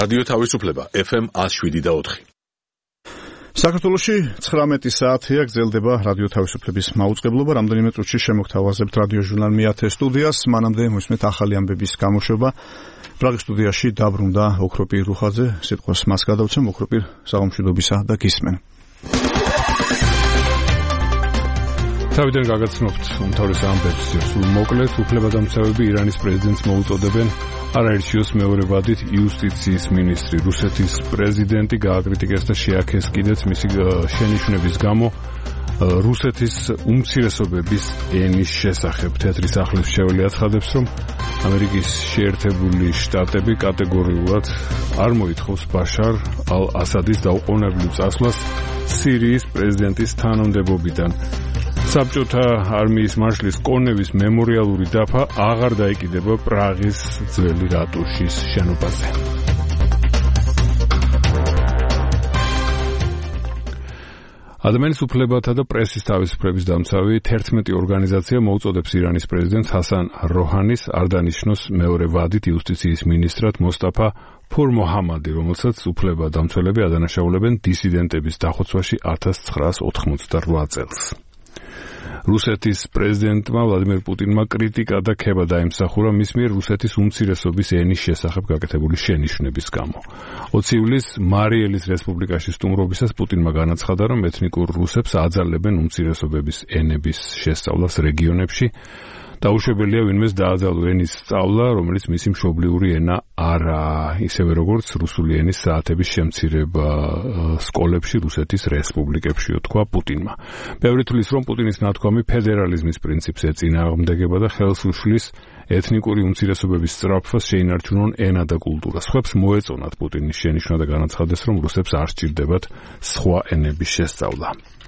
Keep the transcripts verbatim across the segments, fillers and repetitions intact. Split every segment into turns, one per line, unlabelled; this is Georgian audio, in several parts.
რადიო თავისუფლება ეფ ემ one oh seven და four.
საქართველოში ცხრამეტი საათია გრძელდება რადიო თავისუფლების მაუწყებლობა. რამდენიმე წუთში შემოგთავაზებთ რადიო ჟურნალ მეათე სტუდიას. მანამდე მოსმენთ ახალი ამბების გამოშვება. პრაღის სტუდიაში დაბრუნდა ოქროპირ რუხაძე. სიტყვას მას გადავცემ. ოქროპირ, საღამოშვიდობისა და გისმენ.
თავიდან გაგაცნობთ უმთავრეს ამბებს. სულ მოკლედ, უფლებადამცავები ირანის პრეზიდენტს მოუწოდებენ არაერჩიოს მეორე ვადით იუსტიციის მინისტრი. რუსეთის პრეზიდენტი გააკრიტიკეს და შეაქეს კიდეც მისი შენიშვნების გამო რუსეთის უმცირესობების ენის შესახებ. თეთრი სახლის მრჩეველი აცხადებს, რომ ამერიკის შეერთებული შტატები კატეგორიულად არ მოითხოვს ბაშარ ალ-ასადის დაუყოვნებლივ წასვლას სირიის პრეზიდენტის თანამდებობიდან. საბჭოთა არმიის მარშლის კონევის მემორიალური დაფა აღარ დაიკიდება პრაღის ძველი რატუშის შენობაზე. ადამიანის უფლებათა და პრესის თავისუფლების დამცავი თერთმეტი ორგანიზაცია მოუწოდებს ირანის პრეზიდენტს ჰასან როჰანის არ დანიშნოს მეორე ვადით იუსტიციის მინისტრად მოსტაფა ფურ-მოჰამადი, რომელსაც უფლებადამცველები ადანაშაულებენ დისიდენტების დახოცვაში ათას ცხრაას ოთხმოცდაოთხ წელს. რუსეთის პრეზიდენტმა ვლადიმერ პუტინმა კრიტიკა და ქება დაიმსახურა მის მიერ რუსეთის უმცირესობის ენის შესახებ გაკეთებული შენიშვნების გამო. ოცი ივლისს მარიელის რესპუბლიკაში სტუმრობისას პუტინმა განაცხადა, რომ ეთნიკურ რუსებს აძალებენ უმცირესობების ენების შესწავლას რეგიონებში. დაუშვებელია ვინმეს დააძალო ენის სწავლა, რომელიც მისი მშობლიური ენა არაა, ისევე როგორც რუსული ენის საათების შემცირება სკოლებში რუსეთის რესპუბლიკებში, თქვა პუტინმა. ბევრი თვლის, რომ პუტინის ნათქვამი ფედერალიზმის პრინციპს ეწინააღმდეგება და ხელს უშლის ეთნიკური უმცირესობების სწრაფვას შეინარჩუნონ ენა და კულტურა. სხვებს მოეწონათ პუტინის შენიშვნა და განაცხადეს, რომ რუსებს არ სჭირდებათ სხვა ენების შესწავლა.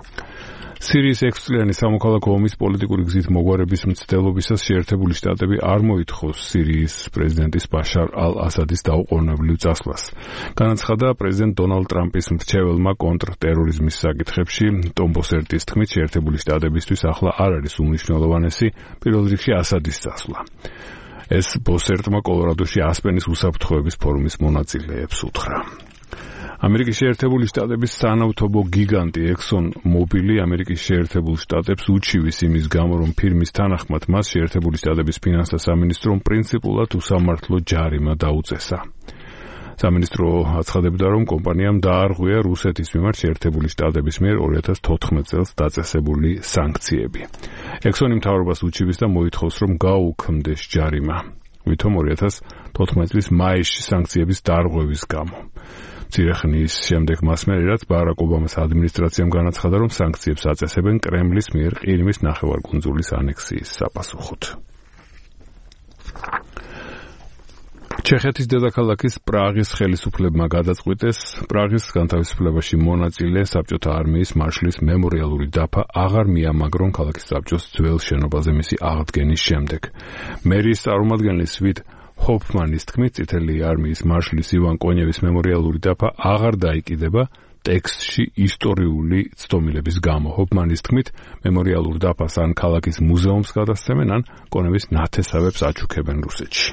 სირიის ექვსწლიანი სამოქალაქო ომის პოლიტიკური გზით მოგვარების მცდელობისას შეერთებული შტატები არ მოითხოვს სირიის პრეზიდენტის ბაშარ ალ-ასადის დაუყოვნებლივ წასვლას. განაცხადა პრეზიდენტ დონალდ ტრამპის მრჩეველმა კონტრტერორიზმის საკითხებში. ტომ ბოსერტის თქმით, შეერთებული შტატებისთვის ახლა არ არის უმნიშვნელოვანესი პირველ რიგში ასადის წასვლა. ეს ბოსერტმა კოლორადოში ასპენის უსაფრთხოების ფორუმის მონაწილეებს უთხრა. ამერიკის შეერთებული შტატების სანავთობო გიგანტი Exxon Mobil ამერიკის შეერთებულ შტატებს უჩივის იმის გამო, რომ ფირმის თანახმად მას შეერთებული შტატების ფინანსთა სამინისტრომ პრინციპულად უსამართლო ჯარიმა დაუწესა. სამინისტრო აცხადებდა, რომ კომპანიამ დაარღვია რუსეთის მიმართ შეერთებული შტატების მიერ ორი ათას თოთხმეტ წელს დაწესებული სანქციები. Exxon მთავრობას უჩივის და მოითხოვს, რომ გაუქმდეს ჯარიმა, ვითომ ორი ათას თოთხმეტ წლის მაისში სანქციების დარღვევის გამო. მცირე ხნის შემდეგ მასმერერად ბარაკ ობამას ადმინისტრაციამ განაცხადა, რომ სანქციებს აწესებენ კრემლის მიერ ყირიმის ნახევარკუნძულის ანექსიის საპასუხოდ. ჩეხეთის დედაქალაქის პრაღის ხელისუფლებმა გადაწყვიტეს პრაღის განთავისუფლებაში მონაწილე საბჭოთა არმიის მარშლის მემორიალური დაფა აღარ მიამაგრონ ქალაქის საბჭოს ძველ შენობაზე მისი აღდგენის შემდეგ. მერიის წარმომადგენლის ვით ჰოფმანის თქმით, წითელი არმიის მარშლის ივან კონევის მემორიალური დაფა აღარ დაიკიდება ტექსტში ისტორიული ცდომილების გამო. ჰოფმანის თქმით, მემორიალურ დაფას ან ქალაქის მუზეუმს გადასცემენ, ან კონევის ნათესავებს აჩუქებენ რუსეთში.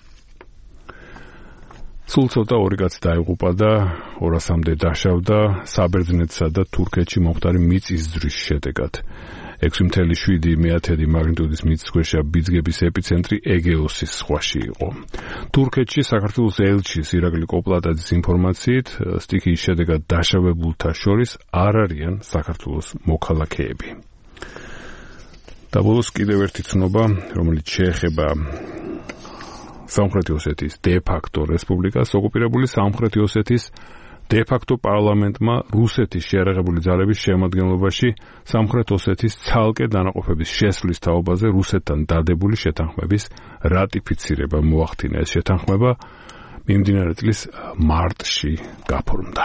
სულ ცოტა ორი კაცი დაიღუპა და ორასამდე დაშავდა საბერძნეთსა და თურქეთში მომხდარი მიწისძვრის შედეგად. ექვსი ათეული მეათედი მაგნიტუდის მიწისქვეშა ბიძგების ეპიცენტრი ეგეოსის ზღვაში იყო. თურქეთში საქართველოს ელჩის ირაკლი კოპლატაძის ინფორმაციით, სტიქიის შედეგად დაშავებულთა შორის არ არიან საქართველოს მოქალაქეები. და ბოლოს კიდევ ერთი ცნობა, რომელიც შეეხება სამხრეთი ოსეთის დე-ფაქტო რესპუბლიკას. ოკუპირებული სამხრეთი ოსეთის დე-ფაქტო პარლამენტმა რუსეთის შეიარაღებული ძალების შემადგენლობაში სამხრეთ ოსეთის ცალკე დანაყოფების შესვლის თაობაზე რუსეთთან დადებული შეთანხმების რატიფიცირება მოახდინა. ეს შეთანხმება მიმდინარე წლის მარტში გაფორმდა.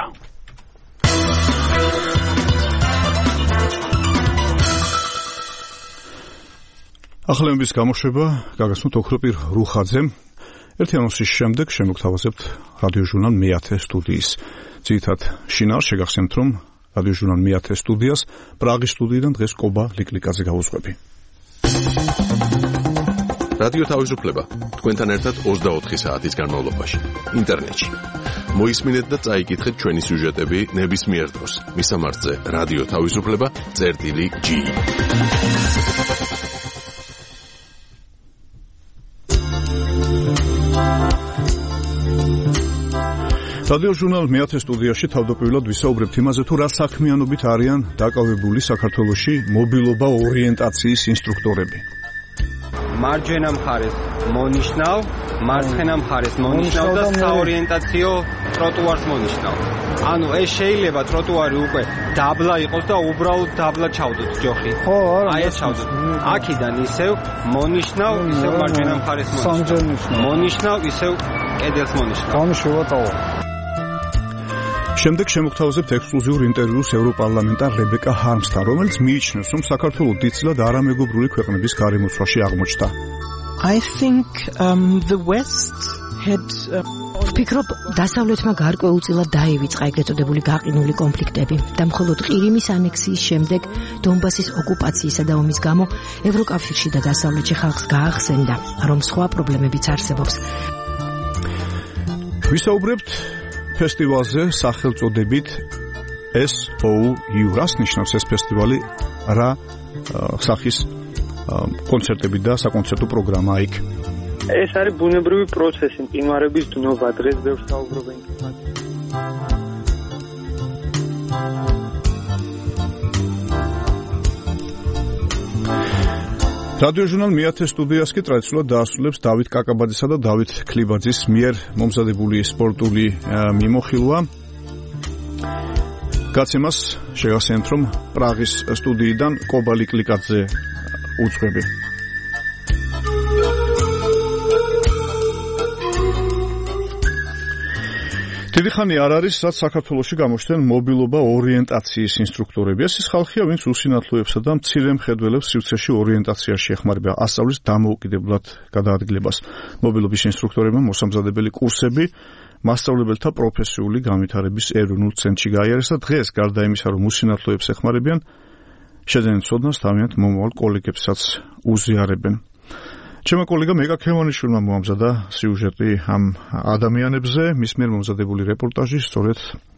ახალების გამოშვება გაგაცნობთ ოქროპირ რუხაძემ. ერთი ანონსის შემდეგ შემოგთავაზებთ რადიო ჟურნალ მეათე სტუდიის. ძირითად შინაარს შეგახსენებთ, რომ რადიო ჟურნალ მეათე სტუდიას პრაღის სტუდიიდან დღეს კობა ლიკლიკაძე გაუძღვები.
რადიო თავისუფლება თქვენთან ერთად ოცდაოთხი საათის განმავლობაში ინტერნეტში. მოისმინეთ და წაიკითხეთ ჩვენი სიუჟეტები ნებისმიერ დროს. მისამართზე რადიო თავისუფლება წერტილი ჯი.
რადიო ჟურნალ მეათე სტუდიაში თავდაპირველად ვისაუბრებთ იმაზე, თუ რა საქმიანობით არიან დაკავებული საქართველოში მობილობა ორიენტაციის ინსტრუქტორები.
მარჯვენა მხარეს მონიშნავ, მარცხენა მხარეს მონიშნავ და საორიენტაციო ტროტუარს მონიშნავ. ანუ ეს შეიძლება ტროტუარი უკვე დაბლა იყოს და უბრალოდ დაბლა ჩავდოთ ჯოხი.
ხო, არა.
აი ეს ჩავდოთ. აქედან ისევ მონიშნავ, ისევ მარჯვენა მხარეს მონიშნავ. მონიშნავ, ისევ კედელს მონიშნავ.
გამშვევატაო.
შემდეგ შემოგთავაზებთ ექსკლუზიურ ინტერვიუს ევროპარლამენტარ რებეკა ჰარმსთან, რომელიც მიიჩნევს, რომ საქართველო დიდწილად არამეგობრული ქვეყნების გარემოცვაში აღმოჩნდა.
I think um, the West had ვფიქრობ, დასავლეთმა გარკვეულწილად დაივიწყა ეგრეთ წოდებული გაყინული კონფლიქტები და მხოლოდ ყირიმის ანექსიის შემდეგ დონბასის ოკუპაციისა და ომის გამო ევროკავშირში და დასავლეთში ხალხს გაახსენდა, რომ სხვა პრობლემებიც არსებობს.
ვისაუბრებთ ფესტივალზე სახელწოდებით ეს ო იუ. რას ნიშნავს ეს ფესტივალი? რა სახის კონცერტები და საკონცერტო პროგრამა იქ?
ეს არის ბუნებრივი პროცესი, მყინვარების დნობა, დღეს ბევრს საუბრობენ.
რადიო ჟურნალ მეათე სტუდიას კი ტრადიციულად დაასრულებს დავით კაკაბაძისა და დავით ქლიბაძის მიერ მომზადებული სპორტული მიმოხილვა. გაცემას შევასწრებთ, რომ პრაღის სტუდიიდან კობალი კლიკაძე უძღვები. დიდი ხანი არ არის, რაც საქართველოში გამოჩნდნენ მობილობა ორიენტაციის ინსტრუქტორები. ეს ის ხალხია, ვინც უსინათლოებსა და მცირე მხედველებს სივრცეში ორიენტაციაში ეხმარება, ასწავლის დამოუკიდებლად გადაადგილებას. მობილობის ინსტრუქტორებმა მოსამზადებელი კურსები მასწავლებელთა პროფესიული განვითარების ეროვნულ ცენტრში გაიარეს და დღეს გარდა იმისა, რომ უსინათლოებს ეხმარებიან, შეძენენ ცოდნას თავიანთ მომავალ კოლეგებსაც უზიარებენ. ჩემო კოლეგა მეგა ქემანიშვილმა მოამზადა სიუჟეტი ამ ადამიანებზე, მის მიერ მომზადებული რეპორტაჟი სწორედ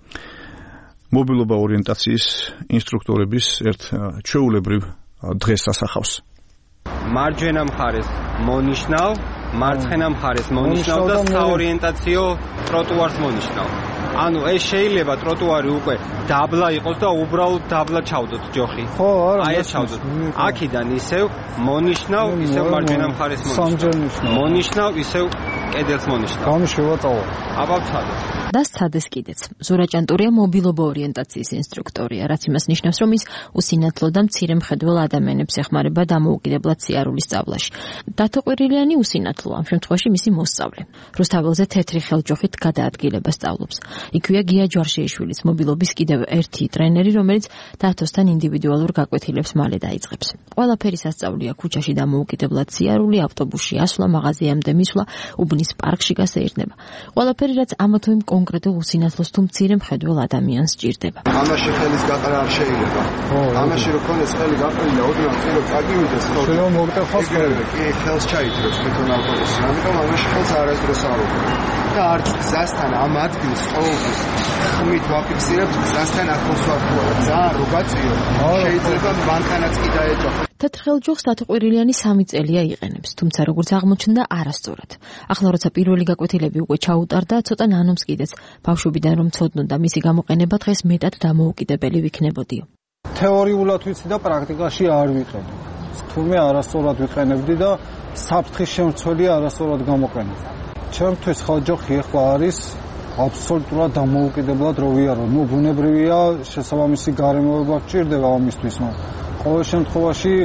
მობილობა ორიენტაციის ინსტრუქტორების ერთ ჩვეულებრივ დღეს ასახავს.
მარჯვენა მხარეს მონიშნავ, მარცხენა მხარეს მონიშნავ და საორიენტაციო ტროტუარს მონიშნავ. ანუ ეს შეიძლება ტროტუარი უკვე დაბლა იყოს და უბრალოდ დაბლა ჩავდოთ ჯოხი.
ხო, არა.
აი ეს ჩავდოთ. აქედან ისევ მონიშნავ, ისევ მარჯვენა მხარეს მონიშნავ. მონიშნავ, ისევ კედელს მონიშნავ.
გამშვევატაო.
აბა ვცადოთ.
და სცადეს კიდეც. ზურა ჭანტურია მობილობა ორიენტაციის ინსტრუქტორია, რაც იმას ნიშნავს, რომ ის უსინათლო და მცირე მხედველ ადამიანებს ეხმარება დამოუკიდებლად სიარულის სწავლაში. დათო ყვირილიანი უსინათლოა, ამ შემთხვევაში მისი მოსწავლე. რუსთაველზე თეთრი ხელჯოხით გადაადგილება სწავლობს. იქვეა გია ჯვარშიაშვილის მობილობის კიდევ ერთი ტრენერი, რომელიც დათოსთან ინდივიდუალურ გაკვეთილებს მალე დაიწყებს. ყველაფერი სასწავლია ქუჩაში დამოუკიდებლად სიარული, ავტობუსში ასვლა, მაღაზიამდე მისვლა, უბნის პარკში გასეირნება. ყველაფერი, რაც ამა თუ იმ კონკრეტულ უსინათლოს თუ მცირე მხედველ ადამიანს სჭირდება.
ამაში ხელის გაყრა არ შეიძლება. ამაში რო ქონდეს ხელი გაყრილი და ოდნავ წირო წაგივიდეს ხო?
შეიძლება მოგტეხოს ხელი.
კი, ხელს ჩაითროს თვითონ ავტობუსი. ამიტომ ამაში ხელს არასდროს არ უყურებ. და არც გზასთან ამ ადგილს ყოველთვის ხმით ვაფიქსირებთ გზასთან ახლოს ვარ თუ არა. ძალიან რო გაწიო. შეიძლება მანქანაც კი დაეჯახო.
თეთრ ჯოხს დათო ყვირილიანი სამი წელია იყენებს, თუმცა როგორც აღმოჩნდა არასწორად. ახლა როცა პირველი გაკვეთილები უკვე ჩაუტარდა, ცოტა ნანომს კიდეც ბავშვობიდან რომ ცოდნოდა მისი გამოყენება დღეს მეტად დამოუკიდებელი ვიქნებოდიო.
თეორიულად ვიცი და პრაქტიკაში არ ვიყენებ. თუმცა არასწორად ვიყენებდი და საფრთხის შემცველია არასწორად გამოყენება. ჩემთვის ხალჯოხი ახლა არის აბსოლუტურად დამოუკიდებლად რო ვიარო. ნუ ბუნებრივია შესაბამისი გარემოება გჭირდება ამისთვის, მაგრამ ყოველ შემთხვევაში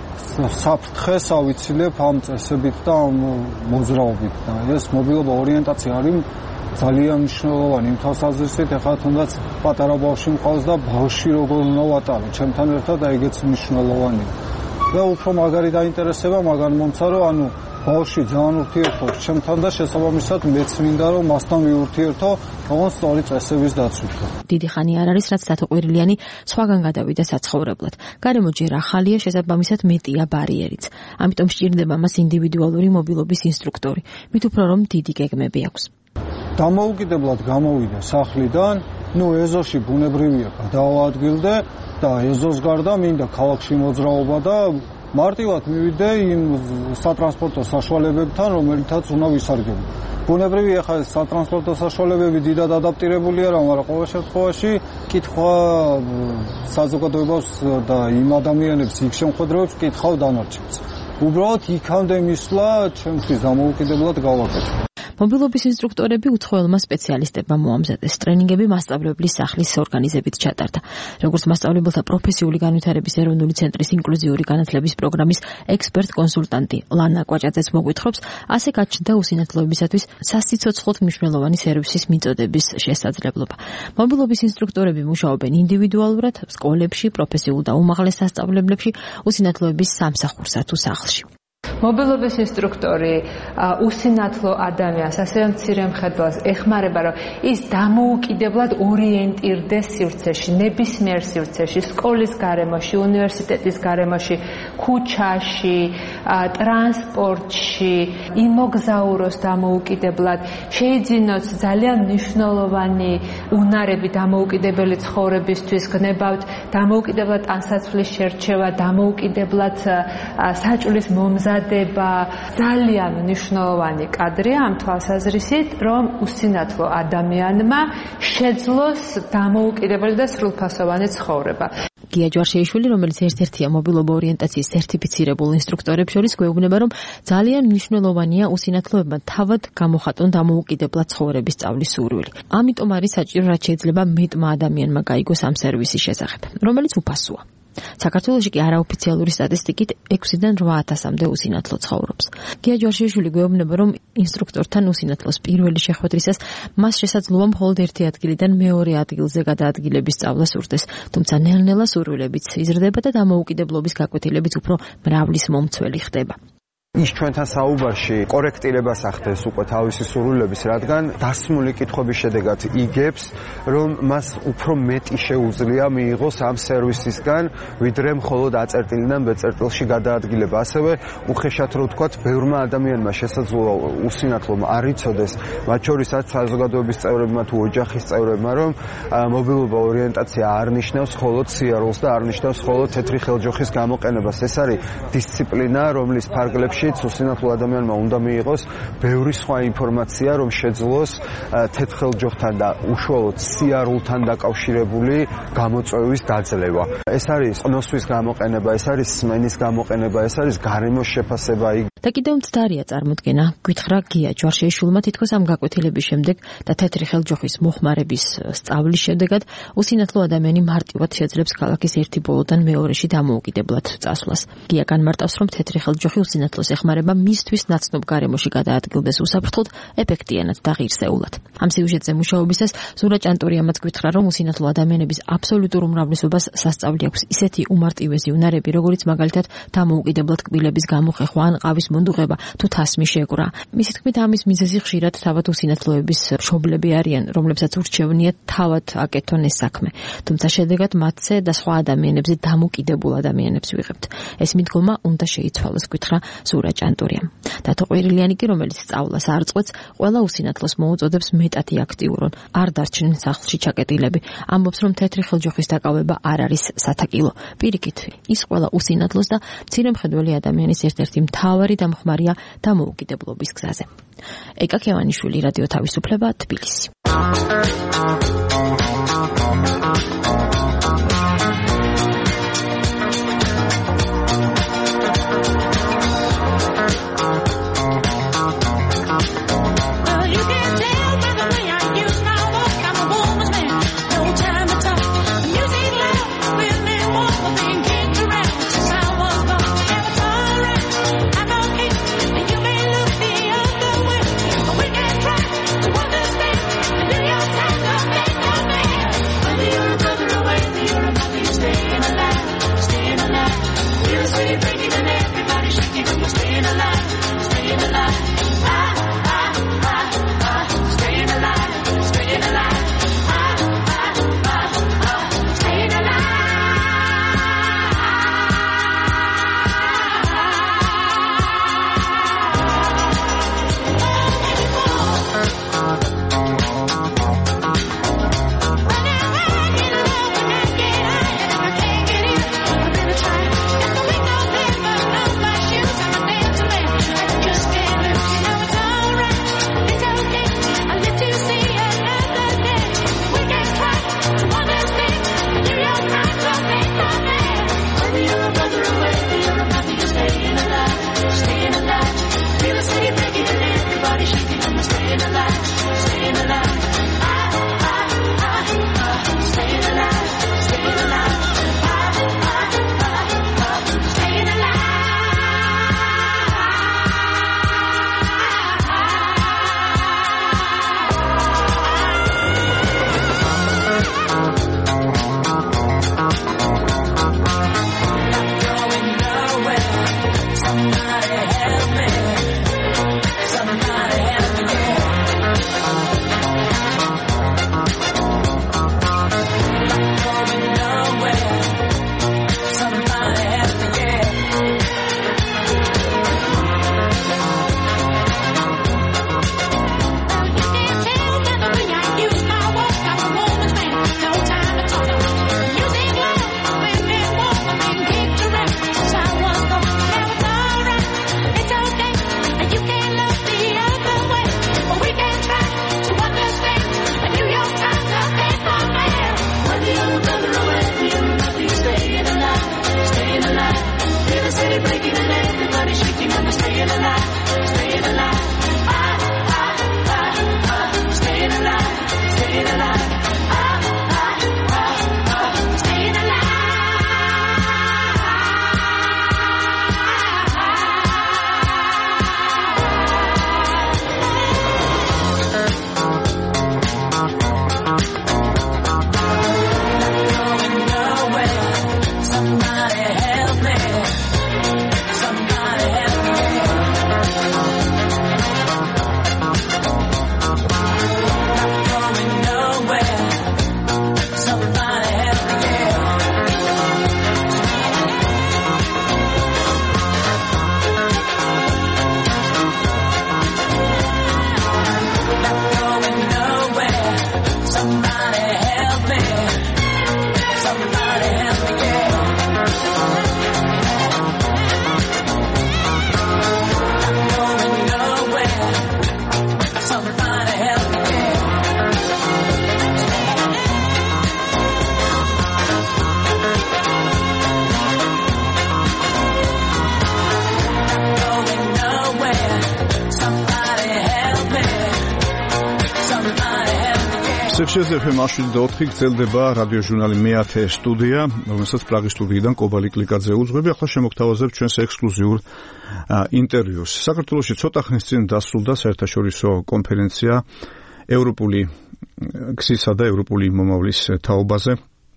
საფრთხეს ავიცილებ ამ წესებით და ამ მოძრაობით და ეს მობილობა ორიენტაცია არის ძალიან მნიშვნელოვანი. იმ თვალსაზრისით ახლა თუნდაც პატარა ბავშვი მყავს და ბავშვი როგორ უნდა ვატარო ჩემთან ერთად და ეგეც მნიშვნელოვანია. და უფრო მაგარი დაინტერესება მაგან მომცა რომ ანუ ბავშვი ძალიან ურთიერთობს ჩემთან და შესაბამისად მეც მინდა რომ მასთან ვიურთიერთო ოღონდ სწორი წესების დაცვით.
დიდი ხანი არ არის რაც დათო ყვირილიანი სხვაგან გადავიდა საცხოვრებლად. გარემო ჯერ ახალია, შესაბამისად მეტია ბარიერიც. ამიტომ სჭირდება მას ინდივიდუალური მობილობის ინსტრუქტორი. მით უფრო რომ დიდი გეგმები აქვს.
დამოუკიდებლად გამოვიდა სახლიდან, ნუ ეზოში ბუნებრივია გადავაადგილდე და ეზოს გარდა მინდა ქალაქში მოძრაობა და მარტივად მივიდე იმ სატრანსპორტო საშუალებებთან, რომელთაც უნდა ვისარგებლო. ბუნებრივია ხა სატრანსპორტო საშუალებები დიდად ადაპტირებული არა, მაგრამ ყოველ შემთხვევაში კითხვა საზოგადოებას და იმ ადამიანებს იქ შემოხვედრებს კითხავ დანარჩენს. უბრალოდ იქამდე მისვლა ჩემთვის დამოუკიდებლად გავაკეთე.
მობილობის ინსტრუქტორები უცხოელმა სპეციალისტებმა მოამზადეს. ტრენინგები მასწავლებლის სახლის ორგანიზებით ჩატარდა. როგორც მასწავლებელთა პროფესიული განვითარების ეროვნული ცენტრის ინკლუზიური განათლების პროგრამის ექსპერტ-კონსულტანტი ლანა კვაჭაძეც მოგვითხრობს, ასე გაჩნდა უსინათლოებისათვის სასიცოცხლოდ მნიშვნელოვანი სერვისის მიწოდების შესაძლებლობა. მობილობის ინსტრუქტორები მუშაობენ ინდივიდუალურად, სკოლებში, პროფესიულ და უმაღლეს სასწავლებლებში, უსინათლოების სამსახურსა თუ სახლში.
მობილობის ინსტრუქტორი უსინათლო ადამიანს, ასევე მცირე მხედველს ეხმარება, რომ ის დამოუკიდებლად ორიენტირდეს სივრცეში, ნებისმიერ სივრცეში, სკოლის გარემოში, უნივერსიტეტის გარემოში, ქუჩაში, ტრანსპორტში, იმოგზაუროს დამოუკიდებლად, შეიძინოს ძალიან მნიშვნელოვანი უნარები დამოუკიდებელი ცხოვრებისთვის, გნებავთ დამოუკიდებლად ტანსაცმლის შერჩევა, დამოუკიდებლად საჭვლის მომზადება, ძალიან მნიშვნელოვანი კადრია ამ თვალსაზრისით, რომ უსინათლო ადამიანმა შეძლოს დამოუკიდებელი და სრულფასოვანი ცხოვრება.
გია ჯვარშეიშვილი, რომელიც ერთ-ერთია მობილობა ორიენტაციის სერტიფიცირებულ ინსტრუქტორებს შორის, გვეუბნება, რომ ძალიან მნიშვნელოვანია უსინათლოებმა თავად გამოხატონ დამოუკიდებლად ცხოვრების სწავლის სურვილი. ამიტომ არის საჭირო, რაც შეიძლება მეტმა ადამიანმა გაიგოს ამ სერვისის შესახებ, რომელიც უფასოა. საქართველოში კი არაოფიციალური სტატისტიკით ექვსიდან რვა ათასამდე უსინათლო ცხოვრობს. გია ჯვარშიშვილი გვეუბნება, რომ ინსტრუქტორთან უსინათლოს პირველი შეხვედრისას მას შესაძლოა მხოლოდ ერთი ადგილიდან მეორე ადგილზე გადაადგილების სწავლა სურდეს, თუმცა ნელ-ნელა სურვილებიც იზრდება და დამოუკიდებლობის გაკვეთილებიც უფრო მრავლის მომცველი ხდება.
ის ჩვენთან საუბარში კორექტირებას ახდენს უკვე თავისი სურვილების, რადგან დასმული კითხვების შედეგად იგებს, რომ მას უფრო მეტი შეუძლია მიიღოს ამ სერვისისგან, ვიდრე მხოლოდ აწერტილიდან ბ წერტილში გადაადგილება. ასევე უხეშად რო ვთქვათ, ბევრმა ადამიანმა შესაძლოა უსინათლომ არ იცოდეს, მათ შორისაც საზოგადოების წევრებმა თუ ოჯახის წევრებმა, რომ მობილობა ორიენტაცია არ ნიშნავს მხოლოდ სიარულს და არ ნიშნავს მხოლოდ თეთრი ხელჯოხის გამოყენებას. ეს არის დისციპლინა, რომლის ფარგლებში უსინათლო ადამიანმა უნდა მიიღოს ბევრი სხვა ინფორმაცია, რომ შეძლოს თეთრხელჯოხთან და უშუალოდ სიარულთან დაკავშირებული გამოწვევის დაძლევა. ეს არის ყნოსვის გამოყენება, ეს არის სმენის გამოყენება, ეს არის გარემოს შეფასება.
და კიდევ მცდარია წარმოდგენა, გვითხრა გია ჯვარშეიშვილმა, თითქოს ამ გაკვეთილების შემდეგ და თეთრი ხელჯოხის მოხმარების სწავლის შედეგად უსინათლო ადამიანი მარტივად შეძლებს ქალაქის ერთი ბოლოდან მეორეში დამოუკიდებლად წასვლას. გია განმარტავს, რომ თეთრი ხელჯოხი უსინათლოს ეხმარება მისთვის ნაცნობ გარემოში გადაადგილდეს უსაფრთხოდ, ეფექტიანად და ღირსეულად. ამ სიუჟეტზე მუშაობისას ზურა ჭანტურიამაც გვითხრა, რომ უსინათლო ადამიანების აბსოლუტურ უმრავლესობას სასწავლი აქვს ისეთი უმარტივესი უნარები, როგორიც მაგალითად დამოუკიდებლად კბილების გამოხეხვა ან ყავის მონდუღება თუ თასმის შეკვრა. მისი თქმით, ამის მიზეზი ხშირად თავად უსინათლოების მშობლები არიან, რომლებსაც ურჩევნიათ თავად აკეთონ ეს საქმე. თუმცა შედეგად მათზე და სხვა ადამიანებზე დამოკიდებულ ადამიანებს ვიღებთ. ეს მიდგომა უნდა შეიცვალოს, გვითხრა ზურა ჭანტურიამ. დათო ყვირილიანი კი, რომელიც სწავლას არ წყვეტს, ყველა უსინათლოს მოუწოდებს მეტად აქტიურონ, არ დარჩნენ სახლში ჩაკეტილები. ამბობს, რომ თეთრი ხელჯოხის დაკავება არ არის სათაკილო. პირიქით, ის ყველა უსინათლოს და მცირე მხედველი ადამიანის ერთ-ერთი მთავარი დამხმარია დამოუკიდებლობის გზაზე. ეკა ქევანიშვილი, რადიო თავისუფლება, თბილისი.
Make
შეძლებთ მაშინ და ოთხი გრძელდება რადიო ჟურნალი მეათე სტუდია, რომელსაც პრაღის სტუდიიდან კობალი კლიკაძე უძღვები. ახლა შემოგთავაზებ ჩვენს ექსკლუზიურ ინტერვიუს. საქართველოში ცოტა ხნის წინ დასრულდა საერთაშორისო კონფერენცია ევროპული გზისა და ევროპული მომავლის თაობაზე.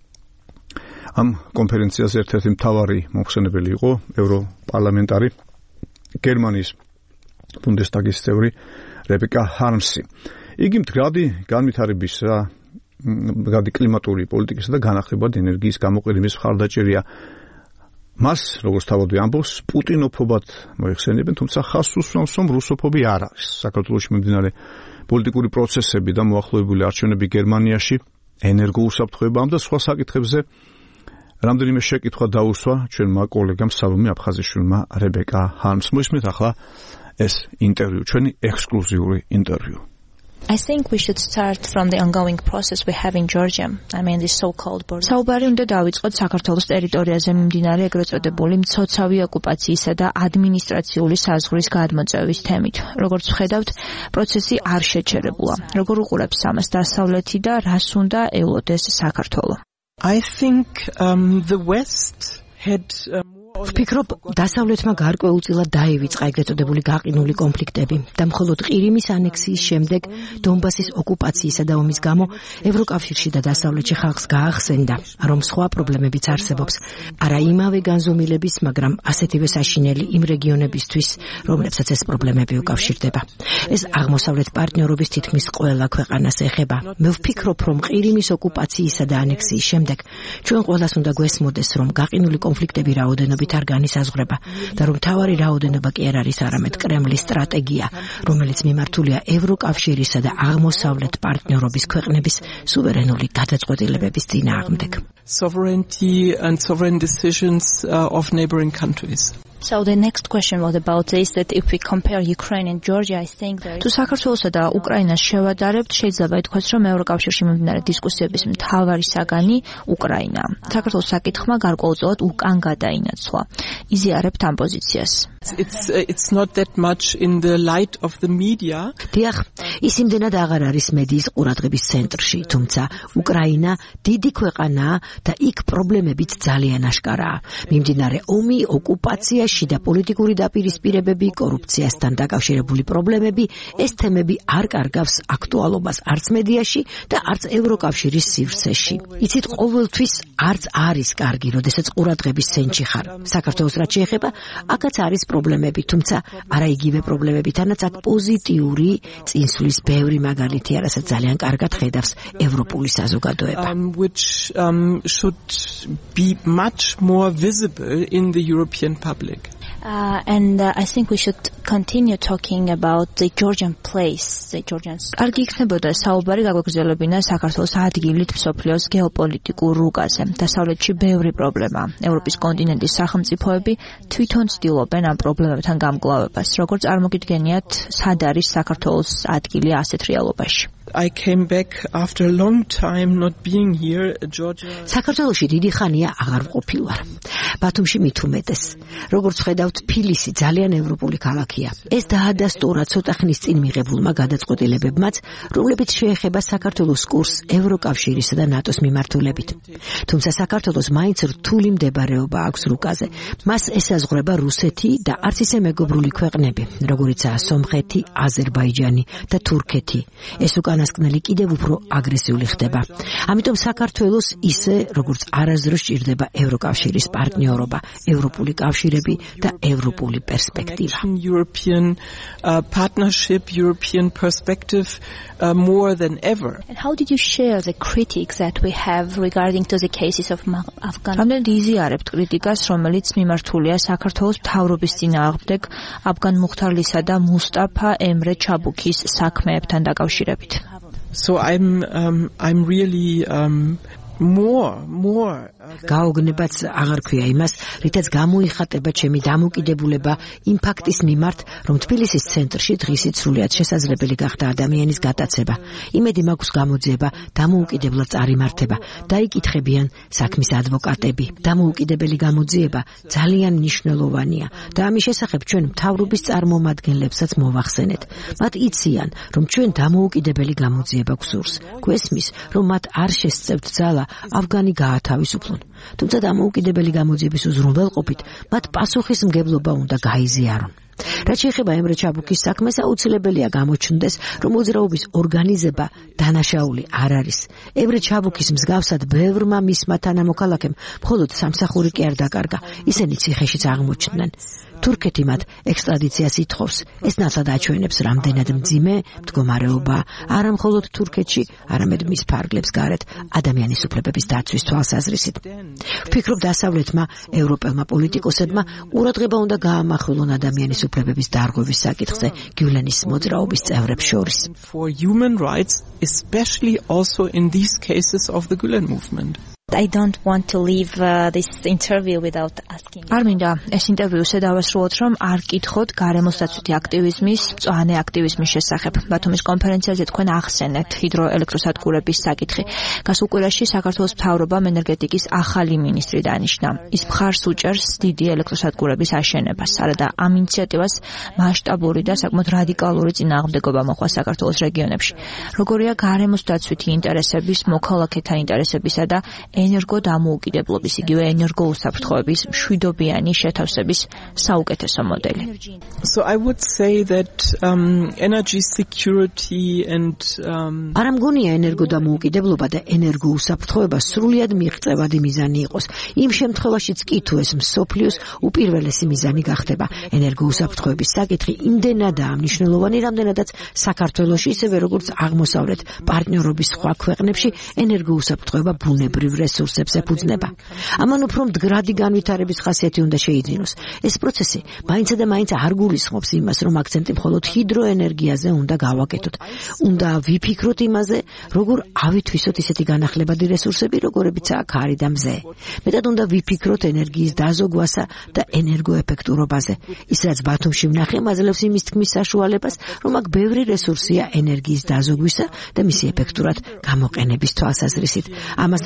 ამ კონფერენციაზე ერთ-ერთი მთავარი მომხსენებელი იყო ევროპარლამენტარი გერმანიის ბუნდესტაგის წევრი რებეკა ჰარმსი. იგი მდგრადი განვითარების მდგრადი კლიმატური პოლიტიკისა და განახლებად ენერგიის გამოყენების მხარდაჭერია. მას, როგორც თავადვე ამბობს, პუტინოფობად მოიხსენიებენ, თუმცა ხაზს უსვამს, რომ რუსოფობი არ არის. საქართველოში მიმდინარე პოლიტიკური პროცესები და მოახლოებული არჩევნები გერმანიაში, ენერგოუსაფრთხოებამ და სხვა საკითხებზე რამდენიმე შეკითხვა დაუსვა ჩვენმა კოლეგამ სალომე აფხაზიშვილმა რებეკა ჰარმს. მოისმენთ ახლა ეს ინტერვიუ, ჩვენი ექსკლუზიური ინტერვიუ.
I think we should start from the ongoing process we have in Georgia. I mean this so-called border.
საუბარი უნდა დავიწყოთ საქართველოს ტერიტორიაზე მიმდინარე ეგრეთ წოდებული მცოცავი ოკუპაციისა და ადმინისტრაციული საზღვრის გადმოწევის თემით. როგორც ვხედავთ, პროცესი არ შეჩერებულა. როგორ უყურებს ამას დასავლეთი და რას უნდა ელოდეს საქართველო?
I think um, the West had um, ვფიქრობ, დასავლეთმა გარკვეულწილად დაივიწყა ეგრეთ წოდებული გაყინული კონფლიქტები და მხოლოდ ყირიმის ანექსიის შემდეგ დონბასის ოკუპაციისა და ომის გამო ევროკავშირში და დასავლეთში ხალხს გაახსენდა, რომ სხვა პრობლემებიც არსებობს, არა იმავე განზომილების, მაგრამ ასეთივე საშინელი იმ რეგიონებისთვის, რომლებსაც ეს პრობლემები უკავშირდება. ეს აღმოსავლეთ პარტნიორობის თითქმის ყველა ქვეყანას ეხება. მე ვფიქრობ, რომ ყირიმის ოკუპაციისა და ანექსიის შემდეგ ჩვენ ყველას უნდა გვესმოდეს, რომ გაყინული კონფლიქტები რაოდენობით არ განისაზღვრება და რომ თავარი რაოდენობა კი არ არის არამედ კრემლის სტრატეგია, რომელიც მიმართულია ევროკავშირისა და აღმოსავლეთ პარტნიორობის ქვეყნების სუვერენული გადაწყვეტილებების წინააღმდეგ.
Sovereignty and sovereign decisions uh, of neighboring countries.
So the next question was about this, that if we compare Ukraine and Georgia, I think there is...
თუ საქართველოსა და უკრაინას შევადარებთ, შეიძლება ითქვას, რომ ევროკავშირში მიმდინარე დისკუსიების მთავარი საგანი უკრაინაა. საქართველოს საკითხმა გარკვეულწილად უკან გადაინაცვლა. იზიარებთ ამ პოზიციას.
It's, uh, it's not that much in the light of the media.
დიახ, ის იმდენად აღარ არის მედიის ყურადღების ცენტრში, თუმცა უკრაინა დიდი ქვეყანაა და იქ პრობლემებიც ძალიან აშკარაა. მიმდინარე ომი, ოკუპაცია, შიდა პოლიტიკური დაპირისპირებები, კორუფციასთან დაკავშირებული პრობლემები, ეს თემები არ კარგავს აქტუალობას არც მედიაში და არც ევროკავშირის სივრცეში. იცით, ყოველთვის არც არის კარგი, როდესაც ყურადღების ცენტრში ხარ. საქართველოს რაც შეეხება, აქაც არის პრობლემები, თუმცა არა იგივე პრობლემებითანაც აქ პოზიტიური წინსვლის ბევრი მაგალითია, რასაც ძალიან კარგად ხედავს ევროპული საზოგადოება.
Um, which um, should be much more visible in the European public.
Uh, and uh, I think we should continue talking about the Georgian place, the Georgian.
კარგი იქნებოდა საუბარი გაგვეგრძელებინა საქართველოს ადგილით მსოფლიოს გეოპოლიტიკურ რუკაზე. დასავლეთში ბევრი პრობლემაა. ევროპის კონტინენტის სახელმწიფოები თვითონ ცდილობენ ამ პრობლემებთან გამკლავებას. როგორც წარმოგიდგენიათ, სად არის საქართველოს ადგილი ასეთ რეალობაში?
I came back after a long time not being here, Georgia.
საქართველოში დიდი ხანია აღარ ვყოფილვარ. ბათუმში მით უმეტეს. როგორც ხედავთ, თბილისი ძალიან ევროპული ქალაქია. ეს დაადასტურა ცოტა ხნის წინ მიღებულმა გადაწყვეტილებებმაც, რომლებიც შეეხება საქართველოს კურსს ევროკავშირისა და ნატოს მიმართულებით. თუმცა საქართველოს მაინც რთული მდებარეობა აქვს რუკაზე. მას ესაზღვრება რუსეთი და არც ისე მეგობრული ქვეყნები, როგორიცაა სომხეთი, აზერბაიჯანი და თურქეთი. ეს უკანასკნელი კიდევ უფრო აგრესიული ხდება. ამიტომ საქართველოს ისე, როგორც არასდროს ჭირდება ევროკავშირის პარტნიორობა, ევროპული კავშირები და ევროპული პერსპექტივა.
European uh, partnership, European perspective uh, more than ever.
And how did you share the critiques that we have regarding to the cases of Afghan?
რამდენად იზიარებთ კრიტიკას, რომელიც მიმართულია საქართველოს მთავრობის წინააღმდეგ აფგან მუხთარლისა და მუსტაფა ემრე ჩაბუქის საქმეებთან დაკავშირებით?
So I'm um, I'm really um, more more
გაოგნებაც აღარ ქვია იმას, რითაც გამოიხატება ჩემი დამოკიდებულება იმ ფაქტის მიმართ, რომ თბილისის ცენტრში დღისით სრულიად შესაძლებელი გახდა ადამიანის გატაცება. იმედი მაქვს გამოძიება დამოუკიდებლად წარიმართება. დაიკითხებიან საქმის ადვოკატები. დამოუკიდებელი გამოძიება ძალიან მნიშვნელოვანია და ამის შესახებ ჩვენ მთავრობის წარმომადგენლებსაც მოვახსენეთ. მათ იციან, რომ ჩვენ დამოუკიდებელი გამოძიება გვსურს. გვესმის, რომ მათ არ შესწევთ ძალა აფგანი გაათავისუფლონ. თუმცა დამოუკიდებელი გამოძიების უზრუნველყოფით მათ პასუხისმგებლობა უნდა გაიზიარონ. რაც შეეხება ემრე ჩაბუქის საქმეს, აუცილებელია გამოჩნდეს, რომ მოძრაობის ორგანიზება დანაშაული არ არის. ემრე ჩაბუქის მსგავსად ბევრმა მისმა თანამოქალაქემ მხოლოდ სამსახური კი არ დაკარგა, ისინი ციხეშიც აღმოჩნდნენ. თურქეთი მათ ექსტრადიციას ითხოვს. ეს ნათლად აჩვენებს, რამდენად მძიმე მდგომარეობა არა მხოლოდ თურქეთში, არამედ მის ფარგლებს გარეთ ადამიანის უფლებების დაცვის თვალსაზრისით. ვფიქრობ, დასავლეთმა ევროპელმა პოლიტიკოსებმა ყურადღება უნდა გაამახვილონ ადამიანის უფლებების დარღვევის საკითხზე გიულენის მოძრაობის წევრებს შორის.
For human rights, especially also in these cases of the Gülen movement.
I don't want to leave uh, this interview without asking.
არ მინდა ეს ინტერვიუსე დავასრულოთ, რომ არ კითხოთ გარემოსდაცვითი აქტივიზმის, მწვანე აქტივიზმის შესახებ. ბათუმის კონფერენციაზე თქვენ ახსენეთ ჰიდროელექტროსადგურების საკითხი. გასულ კვირაში საქართველოს მთავრობამ ენერგეტიკის ახალი მინისტრი დანიშნა. ის მხარს უჭერს დიდი ელექტროსადგურების აშენებას. არადა ამ ინიციატივას მასშტაბური და საკმაოდ რადიკალური წინააღმდეგობა მოხდა საქართველოს რეგიონებში. როგორია გარემოსდაცვითი ინტერესების, მოქალაქეთა ინტერესებისა და ენერგო დამოუკიდებლობის, იგივე ენერგო უსაფრთხოების მშვიდობიანი შეთავსების საუკეთესო მოდელი.
So I would say that um, energy security and um,
არ მგონია ენერგო დამოუკიდებლობა და ენერგო უსაფრთხოება სრულიად მიღწევადი მიზანი იყოს. იმ შემთხვევაშიც კი თუ ეს მსოფლიოს უპირველესი მიზანი გახდება. ენერგო უსაფრთხოების საკითხი იმდენადაა მნიშვნელოვანი, რამდენადაც საქართველოში, ისევე როგორც აღმოსავლეთ პარტნიორობის სხვა ქვეყნებში ენერგო უსაფრთხოება ბუნებრივ რესურსებს ეფუძნება. ამან უფრო მდგრადი განვითარების ხასიათი უნდა შეიძინოს. ეს პროცესი მაინც და მაინც არ გულისხმობს იმას, რომ აქცენტი მხოლოდ ჰიდროენერგიაზე უნდა გავაკეთოთ. უნდა ვიფიქროთ იმაზე, როგორ ავითვისოთ ისეთი განახლებადი რესურსები, როგორებიცაა ქარი და მზე. მეტად უნდა ვიფიქროთ ენერგიის დაზოგვასა და ენერგოეფექტურობაზე. ის რაც ბათუმში ვნახე, მაძლევს იმის თქმის საშუალებას, რომ აქ ბევრი რესურსია ენერგიის დაზოგვისა და მისი ეფექტურად გამოყენების თვალსაზრისით. ამასთან ერთად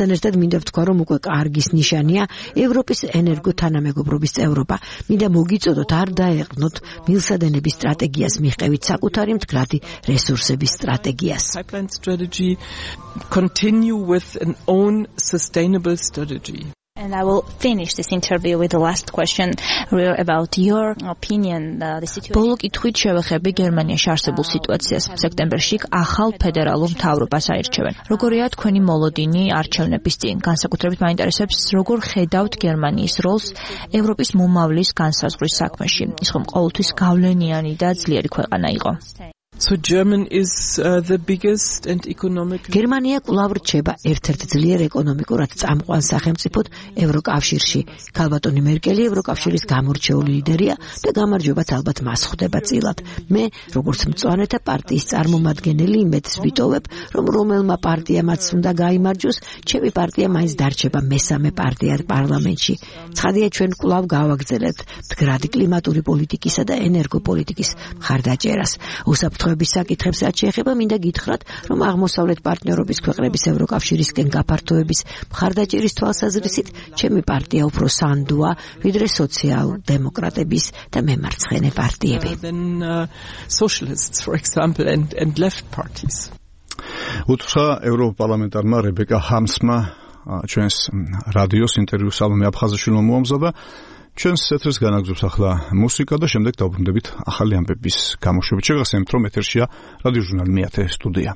მინდა ვთქვა, რომ უკვე კარგის ნიშანია ევროპის ენერგო თანამეგობრობის წევრობა. მინდა მოგიწოდოთ, არ დაეყრდნოთ მილსადენების სტრატეგიას მიღებით საკუთარი მდგრადი რესურსების სტრატეგიას.
Pipeline strategy, continue with an own sustainable strategy.
And I will finish this interview with the last question about your opinion. Uh, the situation.
ბოლო კითხვით შევეხები გერმანიაში არსებულ სიტუაციას. სექტემბერში ახალ ფედერალურ მთავრობას აირჩევენ. როგორია თქვენი მოლოდინი არჩევნების წინ? განსაკუთრებით მაინტერესებს, როგორ ხედავთ გერმანიის როლს ევროპის მომავლის განსაზღვრის საქმეში? ის ხომ ყოველთვის გავლენიანი და ძლიერი ქვეყანა იყო.
So German is uh, the biggest and economically
გერმანია კვლავ რჩება ერთ-ერთ ძლიერ ეკონომიკურად წამყვან სახელმწიფოდ ევროკავშირში. ქალბატონი მერკელი ევროკავშირის გამორჩეული ლიდერია და გამარჯვებაც ალბათ მას ხვდება წილად. მე, როგორც მწვანეთა პარტიის წარმომადგენელი, იმედს ვიტოვებ, რომ რომელმა პარტიამაც უნდა გაიმარჯვოს, ჩემი პარტია მაინც დარჩება მესამე პარტიად პარლამენტში. ცხადია, ჩვენ კვლავ გავაგრძელებთ მდგრადი კლიმატური პოლიტიკისა და ენერგოპოლიტიკის მხარდაჭერას. უსაფრთხო საკითხებსაც შეეხება, მინდა გითხრათ, რომ აღმოსავლეთ პარტნიორობის ქვეყნების ევროკავშირისკენ გაფართოების მხარდაჭერის თვალსაზრისით, ჩემი პარტია უფრო სანდოა, ვიდრე სოციალ-დემოკრატების და მემარცხენე პარტიები.
than uh, socialists, for example, and, and left parties.
უთხრა ევროპარლამენტარმა რებეკა ჰამსმა ჩვენს რადიოს ინტერვიუს სალომე აფხაზაშვილმა მოამზადა. ჩვენს ეთერს განაგზობს ახლა მუსიკა და შემდეგ დავბრუნდებით ახალი ამბების გამოშვებით. შეგახსენებთ, რომ ეთერშია რადიო ჟურნალი მეათე სტუდია.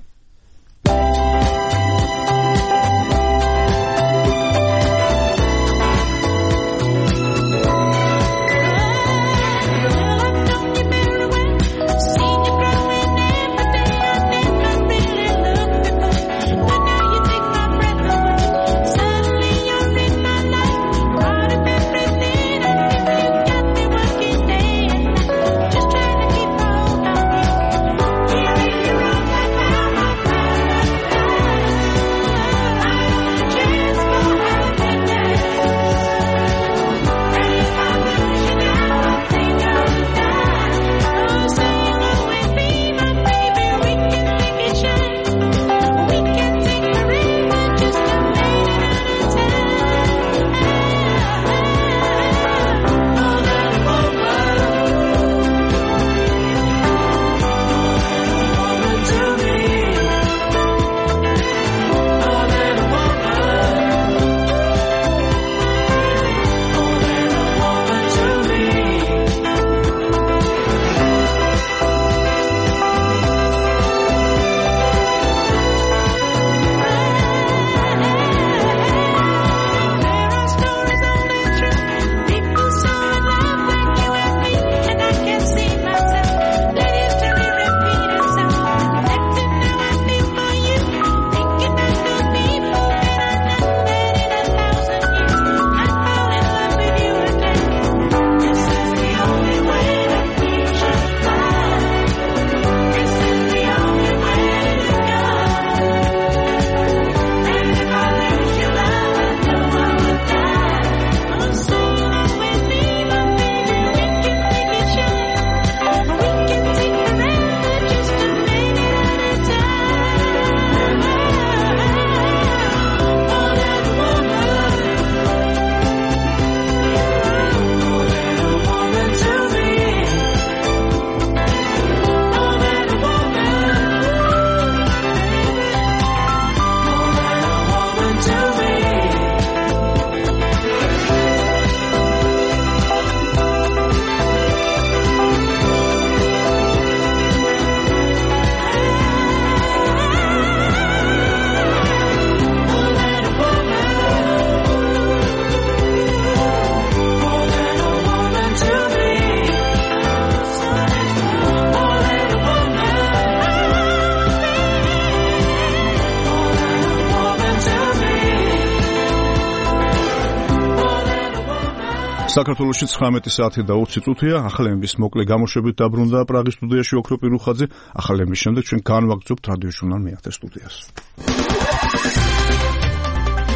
საქართველოში ცხრამეტი საათი და ოცი წუთია. ახალების მოკლე გამოშვებით დაბრუნდა პრაღის სტუდიაში ოქრო პირუხაძე. ახალების შემდეგ ჩვენ განვაგრძობთ რადიო ჟურნალ მეათე სტუდიას.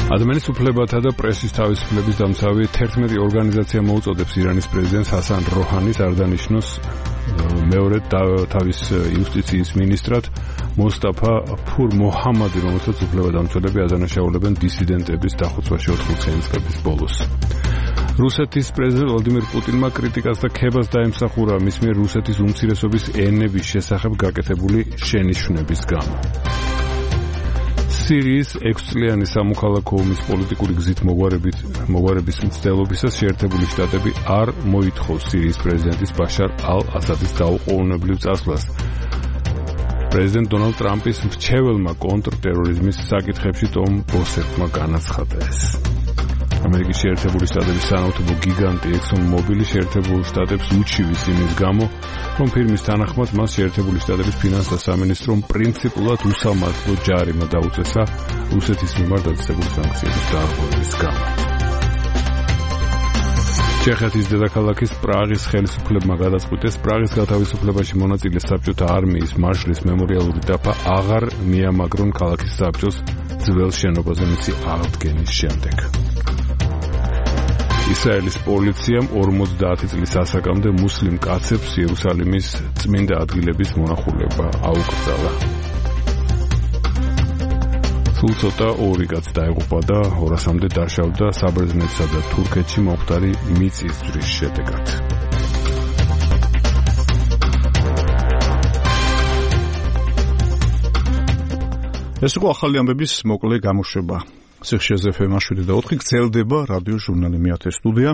ადამიანის უფლებათა და პრესის თავისუფლების დამცავი თერთმეტი ორგანიზაცია მოუწოდებს ირანის პრეზიდენტს ჰასან როჰანის არ დანიშნოს მეორედ თავის იუსტიციის მინისტრად მოსტაფა ფურ მოჰამადი, რომელსაც უფლებადამცველები აზანაშაულებენ დისიდენტების დახოცვაში ოთხმოციანი წლების ბოლოს. რუსეთის პრეზიდენტ ვლადიმირ პუტინმა კრიტიკას და ქებას დაემსახურა მის მიერ რუსეთის უმცირესობის ენების შესახებ გაკეთებული შენიშვნების გამო. სირიის ექვსწლიანი სამოქალაქო ომის პოლიტიკური გზით მოგვარების მცდელობისას შეერთებული შტატები არ მოითხოვს სირიის პრეზიდენტის ბაშარ ალ-ასადის დაუყოვნებლივ წასვლას. პრეზიდენტ დონალდ ტრამპის მრჩეველმა კონტრტერორიზმის საკითხებში ტომ ბოსეტმა განაცხადა ეს. ამერიკის შეერთებული შტატების სანავთობო გიგანტი Exxon Mobil შეერთებულ შტატებს უჩივის იმის გამო, რომ ფირმის თანახმად მას შეერთებული შტატების ფინანსთა სამინისტრომ პრინციპულად უსამართლო ჯარიმა დაუწესა რუსეთის მიმართ დაწესებული სანქციების დარღვევის გამო. ჩეხეთის დედაქალაქის პრაღის ხელისუფლებმა გადაწყვიტეს პრაღის გათავისუფლებაში მონაწილე საბჭოთა არმიის მარშლის მემორიალური დაფა აღარ მიამაგრონ ქალაქის საბჭოს ძველ შენობაზე მისი აღდგენის შემდეგ. ისრაელის პოლიციამ ორმოცდაათი წლის ასაკამდე მუსლიმ კაცებს იერუსალიმის წმინდა ადგილების მონახულება აუკრძალა. სულ ცოტა ორი კაცი დაიღუპა და ორასამდე დაშავდა საბერძნეთსა და თურქეთში მომხდარი მიწის ძვრის შედეგად.
ეს იყო ახალი ამბების მოკლე გამოშვება. სიხშირეზე ეფ ემ შვიდი და ოთხი გრძელდება რადიო ჟურნალი მეათე სტუდია.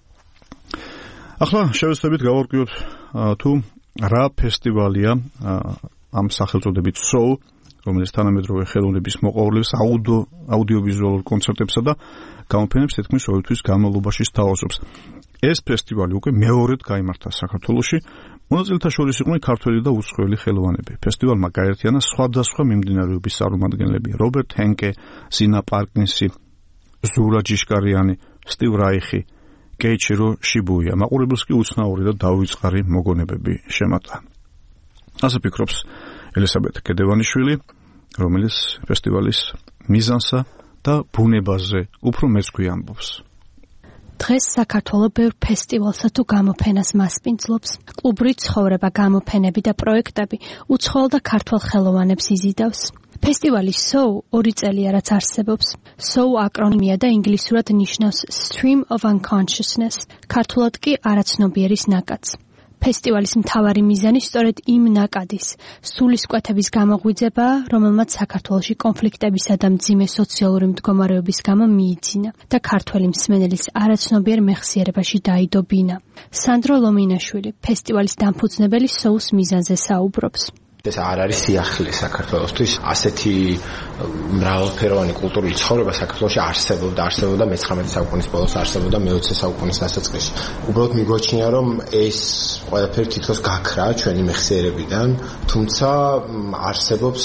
ახლა შევეცდებით გავარკვიოთ თუ რა ფესტივალია ამ სახელწოდებით Soul, რომელიც თანამედროვე ხელოვნების მოყვარულებს აუდიოვიზუალურ კონცერტებსა და გამოფენებს თითქმის ორი თვის განმავლობაში სთავაზობს. ეს ფესტივალი უკვე მეორედ გაიმართა საქართველოში. მონაწილეთა შორის იყვნენ ქართველი და უცხოელი ხელოვანები. ფესტივალმა გაერთიანა სხვადასხვა მიმდინარეობის წარმომადგენლები: რობერტ ჰენკე, ზინა პარკინსი, ზურა ჯიშკარიანი, სტივ რაიხი, კეიჩირო შიბუია. მაყურებელს კი უცნაური და დაუვიწყარი მოგონებები შემატა. ასე ფიქრობს ელისაბედ კედევანიშვილი, რომელიც ფესტივალის მიზანსა და ბუნებაზე უფრო მეცქვი ამბობს.
დღეს საქართველო ბევრ ფესტივალსა თუ გამოფენას მასპინძლობს. კლუბური ცხოვრება, გამოფენები და პროექტები უცხოელ და ქართველ ხელოვანებს იზიდავს. ფესტივალი Soul ორი წელია რაც არსებობს. Soul აკრონიმია და ინგლისურად ნიშნავს Stream of Unconsciousness, ქართულად კი არაცნობიერის ნაკადს. ფესტივალის მთავარი მიზანი სწორედ იმ ნაკადის, სულისკვეთების გამოღვიძებაა, რომელმაც საქართველოში კონფლიქტებისა და მძიმე სოციალური მდგომარეობის გამო მიიძინა და ქართველი მსმენელის არაცნობიერ მეხსიერებაში დაიდო ბინა. სანდრო ლომინაშვილი, ფესტივალის დამფუძნებელი Soul-ს მიზანზე საუბრობს.
ეს არ არის სიახლე საქართველოსთვის. ასეთი მრავალფეროვანი კულტურული ცხოვრება საქართველოში არსებობდა, არსებობდა მეცხრამეტე საუკუნის ბოლოს, არსებობდა მეოცე საუკუნის დასაწყისში. უბრალოდ მიგვაჩნია, რომ ეს ყველაფერი თითქოს გაქრა ჩვენი მეხსიერებიდან, თუმცა არსებობს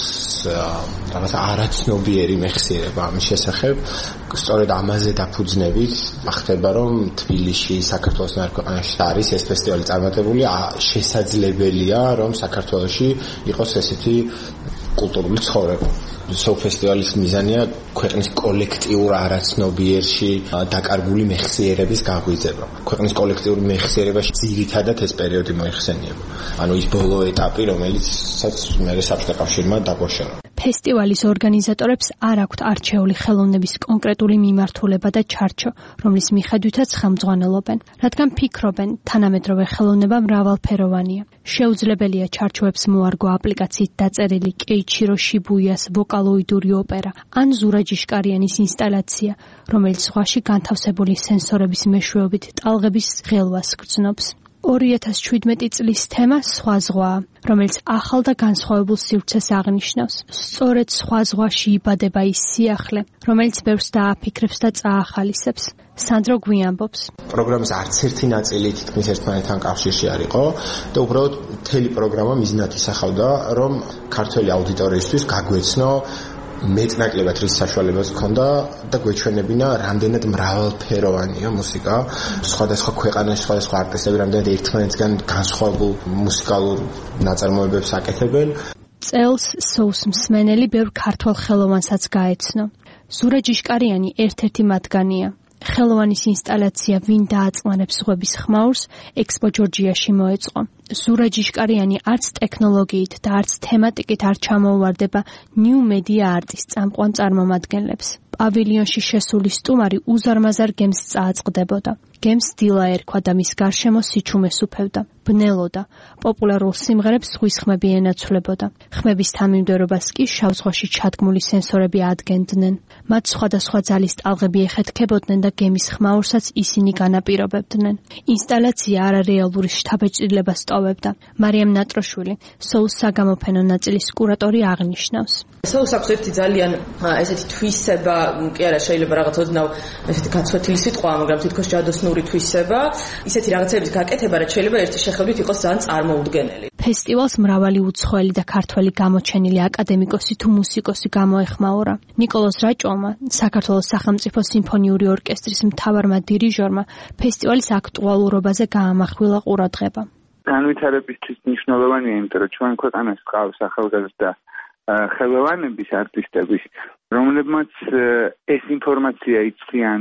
რაღაც არაცნობიერი მეხსიერება ამის შესახებ. სწორედ ამაზე დაფუძნებით ხდება, რომ თბილისში, საქართველოს ნარკვევაში არის ეს ფესტივალი წარმატებული, შესაძლებელია, რომ საქართველოში იყოს ესეთი კულტურული ცხოვრება. Soul ფესტივალის მიზანია ქვეყნის კოლექტიურ არაცნობიერში დაკარგული მეხსიერების გაღვიძება. ქვეყნის კოლექტიური მეხსიერებაში ძირითადად ეს პერიოდი მოიხსენიება. ანუ ის ბოლო ეტაპი, რომელიცაც მერე საბჭოთა კავშირმა დაგვაშორა.
ფესტივალის ორგანიზატორებს არ აქვთ არჩეული ხელოვნების კონკრეტული მიმართულება და ჩარჩო, რომლის მიხედვითაც ხელმძღვანელობენ, რადგან ფიქრობენ, თანამედროვე ხელოვნება მრავალფეროვანია. შეუძლებელია ჩარჩოებს მოარგო აპლიკაციით დაწერილი კეიჩირო შიბუიას ვოკალოიდური ოპერა ან ზურა ჯიშკარიანის ინსტალაცია, რომელიც ზღვაში განთავსებული სენსორების მეშვეობით ტალღების ღელვას გრძნობს. ორი ათას შვიდმეტი წლის თემა სხვა ზღვაა, რომელიც ახალ და განსხვავებულ სივრცეს აღნიშნავს. სწორედ სხვა ზღვაში იბადება ის სიახლე, რომელიც ბევრს დააფიქრებს და წაახალისებს. სანდრო გვიამბობს.
პროგრამის არც ერთი ნაწილი თითქმის ერთმანეთთან კავშირში არ იყო და უბრალოდ მთელი პროგრამა მიზნად ისახავდა, რომ ქართველი აუდიტორიისთვის გაგვეცნო მეტნაკლებად რის საშუალებაც ჰქონდა და გვეჩვენებინა რამდენად მრავალფეროვანია მუსიკა, სხვადასხვა ქვეყანაში სხვადასხვა არტისტები რამდენად ერთმანეთისგან განსხვავებულ მუსიკალურ ნაწარმოებებს აკეთებენ.
წელს Soul-ს მსმენელი ბევრ ქართველ ხელოვანსაც გაეცნო. ზურა ჯიშკარიანი ერთ-ერთი მათგანია. ხელოვანის ინსტალაცია ვინ დააწმარებს ზღვების ხმაურს ექსპო ჯორჯიაში მოეწყო. ზურა ჯიშკარიანი არც ტექნოლოგიით და არც თემატიკით არ ჩამოუვარდება ნიუ მედია არტის წამყვან წარმომადგენლებს. პავილიონში შესული სტუმარი უზარმაზარ გემს წააწყდებოდა. გემს დილა ერქვა და მის გარშემო სიჩუმეს უფევდა. ბნელოდა. პოპულარულ სიმღერებს ზღვის ხმები ენაცვლებოდა. ხმების თანმიმდევრობას კი შავ ზღვაში ჩადგმული სენსორები ადგენდნენ. მათ სხვადასხვა ძალის ტალღები ეხეთქებოდნენ და გემის ხმაურსაც ისინი განაპირობებდნენ. ინსტალაცია არარეალური შთაბეჭდილებას ტოვებდა. მარიამ ნატროშვილი, სოუს საგამოფენო ნაწილის კურატორი აღნიშნავს.
სოუს აქვს ერთი ძალიან ესეთი თვისება, კი არა შეიძლება რაღაც ოდნავ ესეთი გაცვეთილი სიტყვა, მაგრამ თითქოს ჯადოსნური თვისება, ისეთი რაღაცების გაკეთება, რაც შეიძლება ერთი შეხედვით იყოს ძალიან წარმოუდგენელი.
ფესტივალს მრავალი უცხოელი და ქართველი გამოჩენილი აკადემიკოსი თუ მუსიკოსი გამოეხმაურა. ნიკოლოზ რაჭოვმა, საქართველოს სახელმწიფო სიმფონიური ორკესტრის მთავარმა დირიჟორმა, ფესტივალის აქტუალურობაზე გაამახვილა ყურადღება.
განვითარებისთვის მნიშვნელოვანია, იმიტომ რომ ჩვენ ქვეყანას ყავს ახალგაზრდა ხელოვანების არტისტების, რომლებმაც ეს ინფორმაცია იციან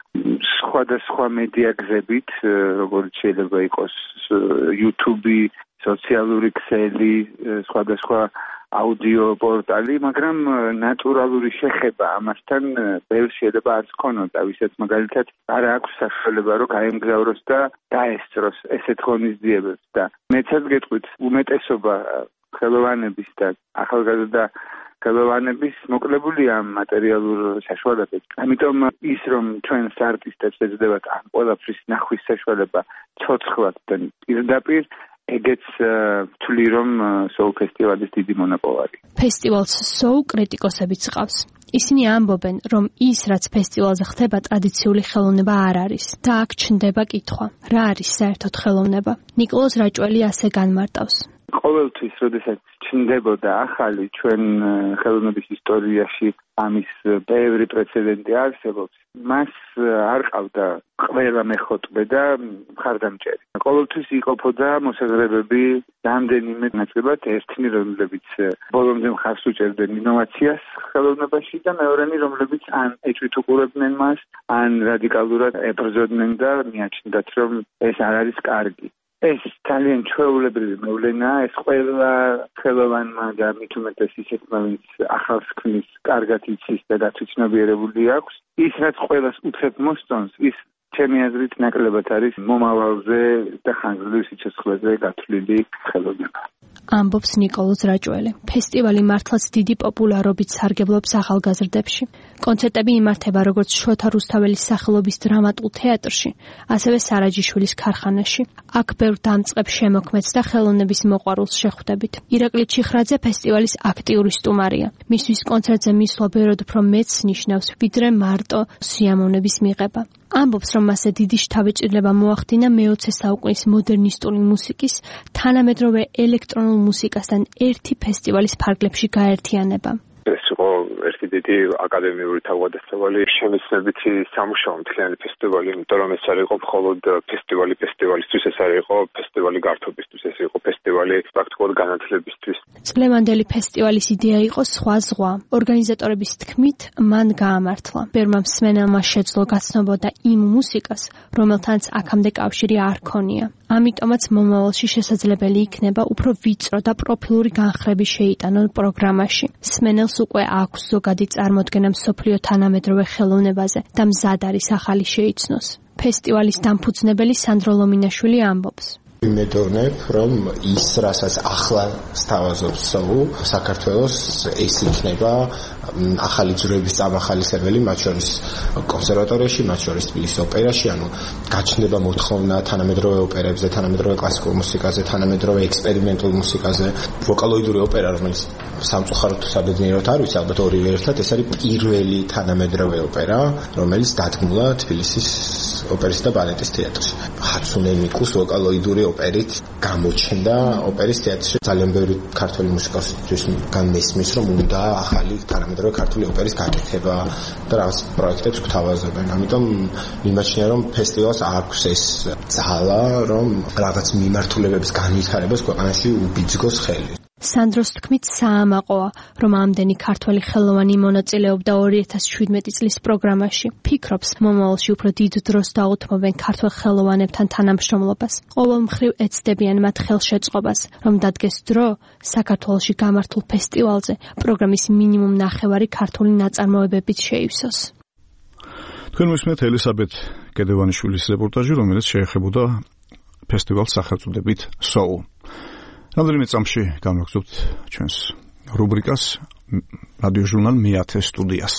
სხვადასხვა მედია გზებით, როგორც შეიძლება იყოს YouTube, სოციალური ქსელი, სხვადასხვა აუდიო პორტალი, მაგრამ ნატურალური შეხება ამასთან ბევრს შეიძლება არ ჰქონოდა, ვისაც მაგალითად არ აქვს საშუალება, რომ გაემგზავროს და დაესწროს ესეთ ღონისძიებებს და მეცად გეტყვით, უმეტესობა ხელოვანების და ახალგაზრდა ხელოვანების მოკლებულია მატერიალურ საშუალებებს. ამიტომ ის რომ ჩვენს არტისტებს ეძებათ ამ ყველაფრის ნახვის საშუალება ცოცხლად და პირდაპირ, ეგეც ვთვლი რომ სოუ ფესტივალის დიდი მონოპოლარი.
ფესტივალს სოუ კრიტიკოსებიც ყავს. ისინი ამბობენ, რომ ის, რაც ფესტივალზე ხდება, ტრადიციული ხელოვნება არ არის და აქ ჩნდება კითხვა, რა არის საერთოდ ხელოვნება? ნიკოლოზ რაჭველი ასე განმარტავს.
ყოველთვის, როდესაც ჩნდებოდა ახალი ჩვენ ხელოვნების ისტორიაში ამის ბევრი პრეცედენტი არსებობს, მას არ ყავდა ყველა მეხოტბე და მხარდამჭერი. ყოველთვის იყოფოდა მოსაზრებები რამდენიმე ნაწილებად, ერთნი რომლებიც ბოლომდე მხარს უჭერდნენ ინოვაციას ხელოვნებაში და მეორენი რომლებიც ან ეჭვით უყურებდნენ მას, ან რადიკალურად ებრძოდნენ და მიაჩნდათ რომ ეს არ არის კარგი. ეს ძალიან ჩვეულებრივი მოვლენაა, ეს ყველა ხელოვანმა და მით უმეტეს ისეთმა, ვინც ახალს ქმნის, კარგად იცის და გათვითცნობიერებული აქვს. ის, რაც ყველას უცხებ მოსწონს, ის ჩემი აზრით ნაკლებად არის მომავალზე და ხანგრძლივ სიცოცხლეზე გათვლილი ხელოვნება.
ამბობს ნიკოლოზ რაჭველი. ფესტივალი მართლაც დიდი პოპულარობით სარგებლობს ახალგაზრდებში. კონცერტები იმართება როგორც შოთა რუსთაველის სახელობის დრამატულ თეატრში, ასევე სარაჯიშვილის ქარხანაში. აქ ბევრ დამწყებ შემოქმედს და ხელოვნების მოყვარულს შეხვდებით. ირაკლი ჩიხრაძე ფესტივალის აქტიური სტუმარია. მისთვის კონცერტზე მისვლა ბევრად უფრო მეც ნიშნავს, ვიდრე მარტო სიამოვნების მიღება. ამბობს, რომ მასზე დიდი შთაბეჭდილება მოახდინა მეოცე საუკუნის მოდერნისტული მუსიკის თანამედროვე ელექტრონულ მუსიკასთან ერთი ფესტივალის ფარგლებში გაერთიანება.
ეს იყო ერთი დიდი აკადემიური თავგადასავალი, შემეცნებითი სამუშაო მთლიანი ფესტივალი, იმიტომ რომ ეს არ იყო მხოლოდ ფესტივალი ფესტივალისთვის, ეს არ იყო ფესტივალი გართობისთვის, ეს იყო ფესტივალი პრაქტიკულად განათლებისთვის.
წლევანდელი ფესტივალის იდეა იყო სხვა ზღვა. ორგანიზატორების თქმით, მან გაამართლა. ბევრმა მსმენელმა შეძლო გაცნობოდა იმ მუსიკას, რომელთანაც აქამდე კავშირი არ ქონია. ამიტომაც მომავალში შესაძლებელი იქნება უფრო ვიწრო და პროფილური განხრები შეიტანონ პროგრამაში. მსმენელს უკვე აქვს ზოგადი წარმოდგენა მსოფლიო თანამედროვე ხელოვნებაზე და მზად არის ახალი შეიცნოს. ფესტივალის დამფუძნებელი სანდრო ლომინაშვილი ამბობს.
ვიმედოვნებ, რომ ის, რასაც ახლა სთავაზობს სოუ, საქართველოს ეს იქნება ახალი ძვრების წამახალისებელი, მათ შორის კონსერვატორიაში, მათ შორის თბილისის ოპერაში, ანუ გაჩნდება მოთხოვნა თანამედროვე ოპერებზე, თანამედროვე კლასიკურ მუსიკაზე, თანამედროვე ექსპერიმენტულ მუსიკაზე, ვოკალოიდური ოპერა, რომელიც სამწუხაროდ თუ საბედნიეროდ არ ვიცი, ალბათ ორივე ერთად, ეს არის პირველი თანამედროვე ოპერა, რომელიც დადგმულა თბილისის ოპერის და ბალეტის თეატრში. ჰაცუნე მიკუს ვოკალოიდური ოპერით გამოჩნდა ოპერის თეატრში. ძალიან ბევრი ქართული მუსიკოსისთვის განმესმის, რომ უნდა ახალი თანამედროვე ქართული ოპერის გაკეთება და რაღაც პროექტებს გვთავაზობენ. ამიტომ მიმაჩნია, რომ ფესტივალს აქვს ეს ძალა, რომ რაღაც მიმართულებების განვითარებას ქვეყანაში უბიძგოს ხელი.
სანდროს თქმით, საამაყოა, რომ ამდენი ქართველი ხელოვანი მონაწილეობდა ორი ათას შვიდმეტი წლის პროგრამაში. ფიქრობს, მომავალში უფრო დიდ დროს დაუთმობენ ქართველ ხელოვანებთან თანამშრომლობას. ყოველ მხრივ ეცდებიან მათ ხელშეწყობას, რომ დადგეს დრო საქართველოში გამართულ ფესტივალზე პროგრამის მინიმუმ ნახევარი ქართული ნაწარმოებებით შეივსოს.
თქვენ მოსმენთ ელისაბედ კედევანიშვილის რეპორტაჟი, რომელიც შეეხებოდა ფესტივალს სახელწოდებით Soul. რამდენიმე წამში განვაგრძობთ ჩვენს რუბრიკას რადიოჟურნალ მეათე სტუდიას.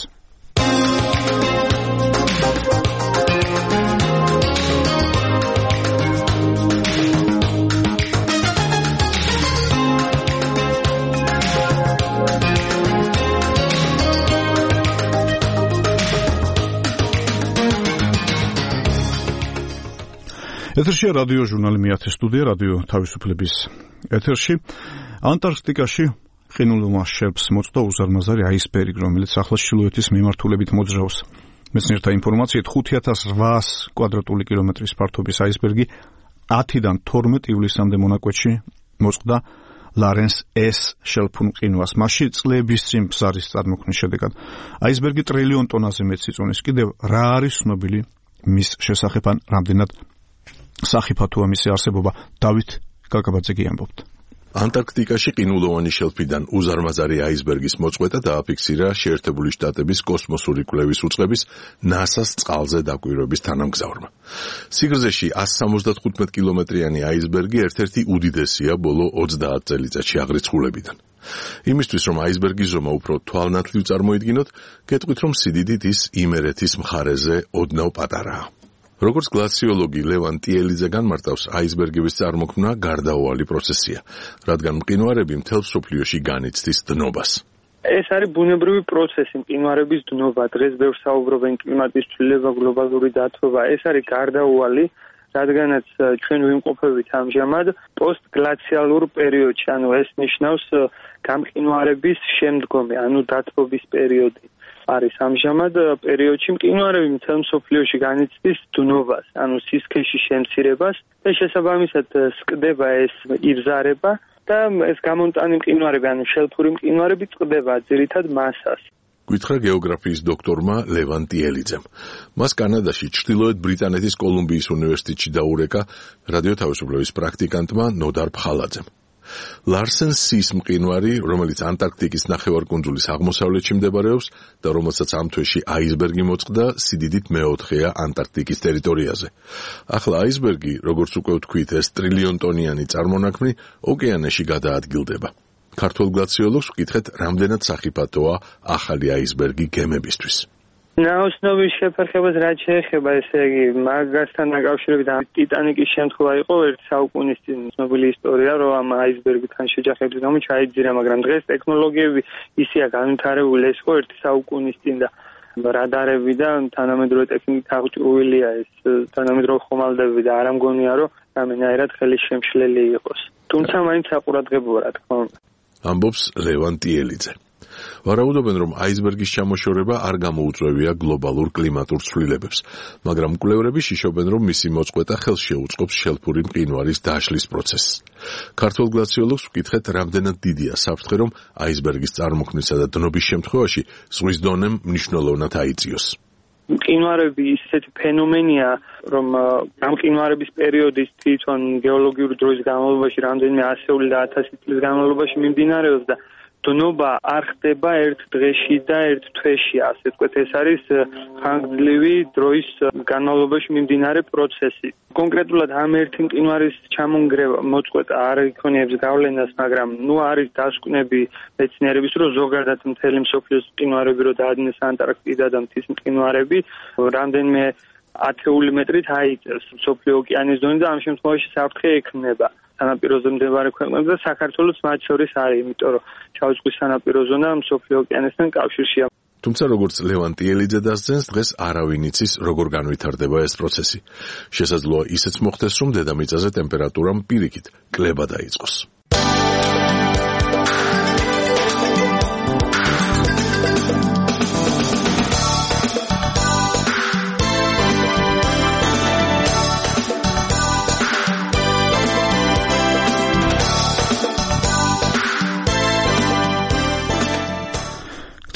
ეთერშია რადიო ჟურნალი მეათე სტუდია, რადიო თავისუფლების ეთერში. ანტარქტიკაში ყინულოვან შერპს მოწდა უზარმაზარი აისბერგი, რომელიც ახლა ჩრდილოეთის მიმართულებით მოძრაობს. მეცნიერთა ინფორმაციით ხუთი ათას რვაას კვადრატული კილომეტრის ფართობის აისბერგი ათიდან თორმეტ ივლისამდე მონაკვეთში მოწყდა ლარენს ეს შელფუნ ყინვას. მასში წლების წინ ბზარის წარმოქმნის შედეგად აისბერგი ტრილიონ ტონაზე მეტ სიწონის. კიდევ რა არის ცნობილი მის შესახებ, ან რამდენად სახიფათოა მისი არსებობა? დავით გაგაბაძე ამბობთ.
ანტარქტიკაში ყინულოვანი შელფიდან უზარმაზარი აისბერგის მოწყვეტა დააფიქსირა შეერთებული შტატების კოსმოსური კვლევის უწყების ნასას წყალზე დაკვირვების თანამგზავრმა. სიგრძეში ასი სამოცდათხუთმეტ კილომეტრიანი აისბერგი ერთ-ერთი უდიდესია ბოლო ოცდაათ წელიწადში აღრიცხულებიდან. იმისთვის, რომ აისბერგის ზომა უფრო თვალნათლივ წარმოიდგინოთ, გეტყვით, რომ სიდიდით ის იმერეთის მხარეზე ოდნავ პატარაა. როგორც გლაციოლოგი ლევან ტიელიძე განმარტავს, აისბერგების წარმოქმნა გარდაუვალი პროცესია, რადგან მყინვარები მთელ მსოფლიოში განიცდის დნობას.
ეს არის ბუნებრივი პროცესი, მყინვარების დნობა. დღეს ბევრს საუბრობენ კლიმატის ცვლილება, გლობალური დათბობა. ეს არის გარდაუვალი, რადგანაც ჩვენ ვიმყოფებით ამჟამად პოსტგლაციალურ პერიოდში, ანუ ეს ნიშნავს გამყინვარების შემდგომი, ანუ დათბობის პერიოდი. არის ამჟამად პერიოდში მყინვარები მთელ მსოფლიოში განიცდის დნობას, ანუ სისქეში შემცირებას და შესაბამისად სკდება ეს იბზარება და ეს გამონტანი მყინვარები, ანუ შელფური მყინვარები წყდება ძირითად მასას.
გითხრა გეოგრაფიის დოქტორმა ლევან ტიელიძემ. მას კანადაში ჩრდილოეთ ბრიტანეთის კოლუმბიის უნივერსიტეტში დაურეკა რადიო თავისუფლების პრაქტიკანტმა ნოდარ ფხალაძემ. ლარსენს სის მყინვარი, რომელიც ანტარქტიკის ნახევარკუნძულის აღმოსავლეთში მდებარეობს და რომელსაც ამ თვეში აისბერგი მოწყდა, სიდიდით მეოთხეა ანტარქტიკის ტერიტორიაზე. ახლა აისბერგი, როგორც უკვე ვთქვით, ეს ტრილიონ ტონიანი წარმონაქმნი ოკეანეში გადაადგილდება. ქართველ გლაციოლოგს ვკითხეთ, რამდენად სახიფათოა ახალი აისბერგი გემებისთვის.
ნაოსნობის შეფერხებას რაც შეეხება, ესე იგი, მაგასთან დაკავშირებით ტიტანიკის შემთხვევა იყო ერთი საუკუნის წინ ცნობილი ისტორია, რომ ამ აისბერგთან შეჯახების გამო ჩაიძირა, მაგრამ დღეს ტექნოლოგიები ისეა განვითარებული, ეს იყო ერთი საუკუნის წინ და რადარები და თანამედროვე ტექნიკით აღჭურვილია ეს თანამედროვე ხომალდები და არ ამგონია, რომ რამენაირად ხელისშემშლელი იყოს. თუმცა მაინც საყურადღებოა, რა თქმა უნდა.
ამბობს ლევან ტიელიძე. ვარაუდობენ, რომ აისბერგის ჩამოშორება არ გამოუწვევია გლობალურ კლიმატურ ცვლილებებს, მაგრამ მკვლევრები შიშობენ, რომ მისი მოწყვეტა ხელს შეუწყობს შელფური მყინვარის დაშლის პროცესს. ქართველ გლაციოლოგს ვკითხეთ, რამდენად დიდია საფრთხე, რომ აისბერგის წარმოქმნისა და დნობის შემთხვევაში ზღვის დონემ მნიშვნელოვნად აიწიოს.
მყინვარები ისეთი ფენომენია, რომ გამყინვარების პერიოდის თვითონ გეოლოგიური დროის განმავლობაში რამდენიმე ასეული და ათასი წლის განმავლობაში მიმდინარეობს და დნობა არ ხდება ერთ დღეში და ერთ თვეში, ასე ვთქვათ, ეს არის ხანგრძლივი დროის განმავლობაში მიმდინარე პროცესი. კონკრეტულად ამ ერთი მყინვარის ჩამონგრევა მოწყვეტა არ იქონიებს გავლენას, მაგრამ ნუ არის დასკვნები მეცნიერების, რომ ზოგადად მთელი მსოფლიოს მყინვარები რო დაადგინეს ანტარქტიდა და მთის მყინვარები, რამდენიმე ათეული მეტრით აიწევს მსოფლიო ოკეანის დონე და ამ შემთხვევაში საფრთხე ექმნება სანაპიროზე მდებარე ქვეყნებს და საქართველოს მათ შორის არის, იმიტომ რომ ჩაუწყვის სანაპირო ზონა მსოფლიო ოკეანესთან კავშირშია.
თუმცა როგორც ლევან ტიელიძე დასძენს, დღეს არავინ იცის, როგორ განვითარდება ეს პროცესი. შესაძლოა ისეც მოხდეს, რომ დედამიწაზე ტემპერატურამ პირიქით კლება დაიწყოს.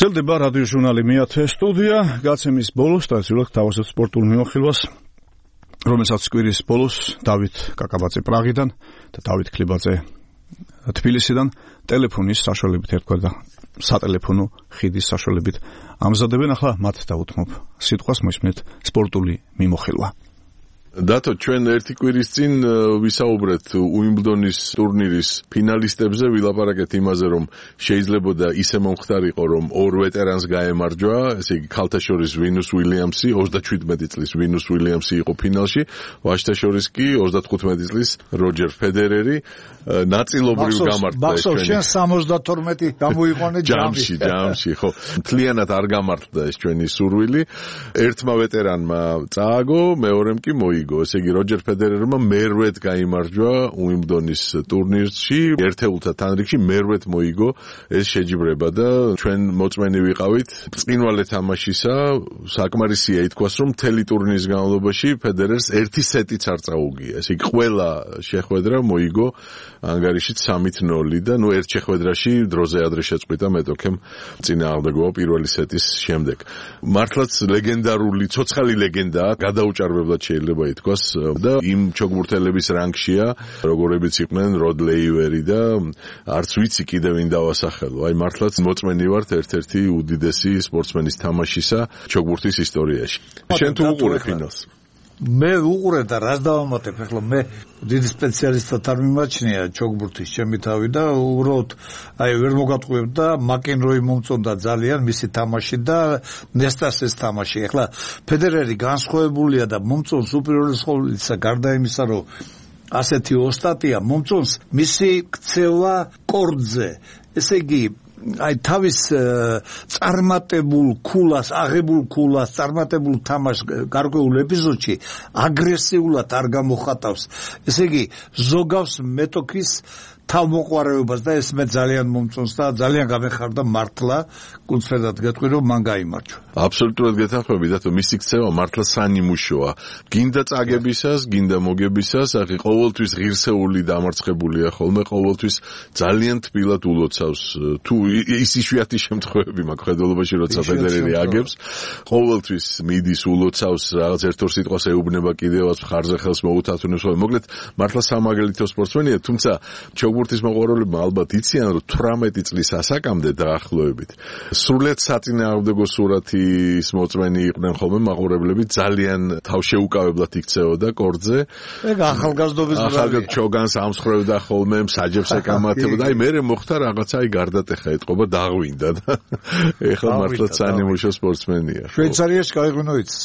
გრძელდება რადიო ჟურნალი მეათე სტუდია, გაცემის ბოლოს ტრადიციულად თავაზობ სპორტულ მიმოხილვას, რომელსაც კვირის ბოლოს დავით კაკაბაძე პრაღიდან და დავით ქლებაძე თბილისიდან ტელეფონის საშუალებით ერთგვარ და სატელეფონო ხიდის საშუალებით ამზადებენ. ახლა მათ დაუთმობ სიტყვას, მოისმენთ სპორტული მიმოხილვა.
დათო, ჩვენ ერთი კვირის წინ ვისაუბრეთ უიმბლდონის ტურნირის ფინალისტებზე, ვილაპარაკეთ იმაზე, რომ შეიძლებოდა ისე მომხდარიყო, რომ ორ ვეტერანს გაემარჯვა, ესე იგი ქალთა შორის ვინუს უილიამსი, ოცდაჩვიდმეტი წლის ვინუს უილიამსი იყო ფინალში, ვაჟთა შორის კი ოცდათხუთმეტი წლის როჯერ ფედერერი. ნაწილობრივ გამართლა.
ბაქსო, შენ სამოცდათორმეტი გამოიყვანე ჯამში.
ჯამში, ჯამში, ხო. მთლიანად არ გამართლა ეს ჩვენი სურვილი. ერთმა ვეტერანმა წააგო, მეორემ კი მოიგო. ესე იგი როჯერ ფედერერმა მერვედ გაიმარჯვა უიმბლდონის ტურნირში, ერთეულთა თანრიგში მერვედ მოიგო ეს შეჯიბრება და ჩვენ მოწმენი ვიყავით წინვალე თამაშისა. საკმარისია ითქვას, რომ მთელი ტურნირის განმავლობაში ფედერერს ერთი სეტიც არ წაუგია. ესე იგი ყველა შეხვედრა მოიგო ანგარიშით სამით ნოლი და ნუ ერთ შეხვედრაში დროზე ადრე შეწყვიტა მეტოქემ წინააღმდეგობა პირველი სეტის შემდეგ. მართლაც ლეგენდარული, ცოცხალი ლეგენდაა, გადაუჭარბებლად შეიძლება ითქვას და იმ ჩოგბურთელების რანგშია, როგორებიც იყვნენ როდ ლეივერი და არც ვიცი კიდევ ვინ დავასახელო. აი მართლაც მოწმენი ვართ ერთ-ერთი უდიდესი სპორტსმენის თამაშისა ჩოგბურთის ისტორიაში. შენ თუ უყურე ფინალს?
მე უყურე და რას დავამატებ, ახლა მე დიდი სპეციალისტად არ მიმაჩნია ჩოგბურთის ჩემი თავი და უბრალოდ აი ვერ მოგატყუებდა მაკენროი მომწონდა ძალიან მისი თამაში და ნესტასის თამაში. ახლა ფედერერი განსხვავებულია და მომწონს უპირველეს ყოვლისა გარდა იმისა, რომ ასეთი ოსტატია, მომწონს მისი ქცევა კორდზე. ესე იგი აი თავის წარმატებულ ქულას, აღებულ ქულას, წარმატებულ თამაშს გარკვეულ ეპიზოდში აგრესიულად არ გამოხატავს. ესე იგი ზოგავს მეტოქის თავმოყვარეობას და ეს მე ძალიან მომწონს და ძალიან გამეხარდა მართლა კუნცფერდად გეტყვი რომ მან გაიმარჯვა.
აბსოლუტურად გეთანხმები და მისი ქცევა მართლა სანიმუშოა. გინდა წაგებისას, გინდა მოგებისას, ახი ყოველთვის ღირსეული დამარცხებულია ხოლმე, ყოველთვის ძალიან თბილად ულოცავს. თუ ის იშვიათი შემთხვევები მაქვს ხედველობაში, როცა ფედერერი აგებს, ყოველთვის მიდის ულოცავს, რაღაც ერთ-ორ სიტყვას ეუბნება კიდევაც, ხარზე ხელს მოუთათუნებს. მოკლედ მართლა სამაგალითო სპორტსმენია, თუმცა ჩოგბურთის მოყვარულებმა ალბათ იციან, რომ თვრამეტი წლის ასაკამდე დაახლოებით სრულიად საწინააღმდეგო სურათის მოწმენი იყვნენ ხოლმე მაყურებლები, ძალიან თავშეუკავებლად იქცეოდა კორდზე.
ეგ ახალგაზრდობის
ახალგაზრდა ჩოგანს ამსხრევდა ხოლმე, საჯებს ეკამათებდა. აი მერე მოხდა რაღაცა, აი გარდატეხა ეტყობა, დაღვინდა და ეხლა მართლა სანიმუშო სპორტსმენია.
შვეიცარიაში გაიღვინო იცი.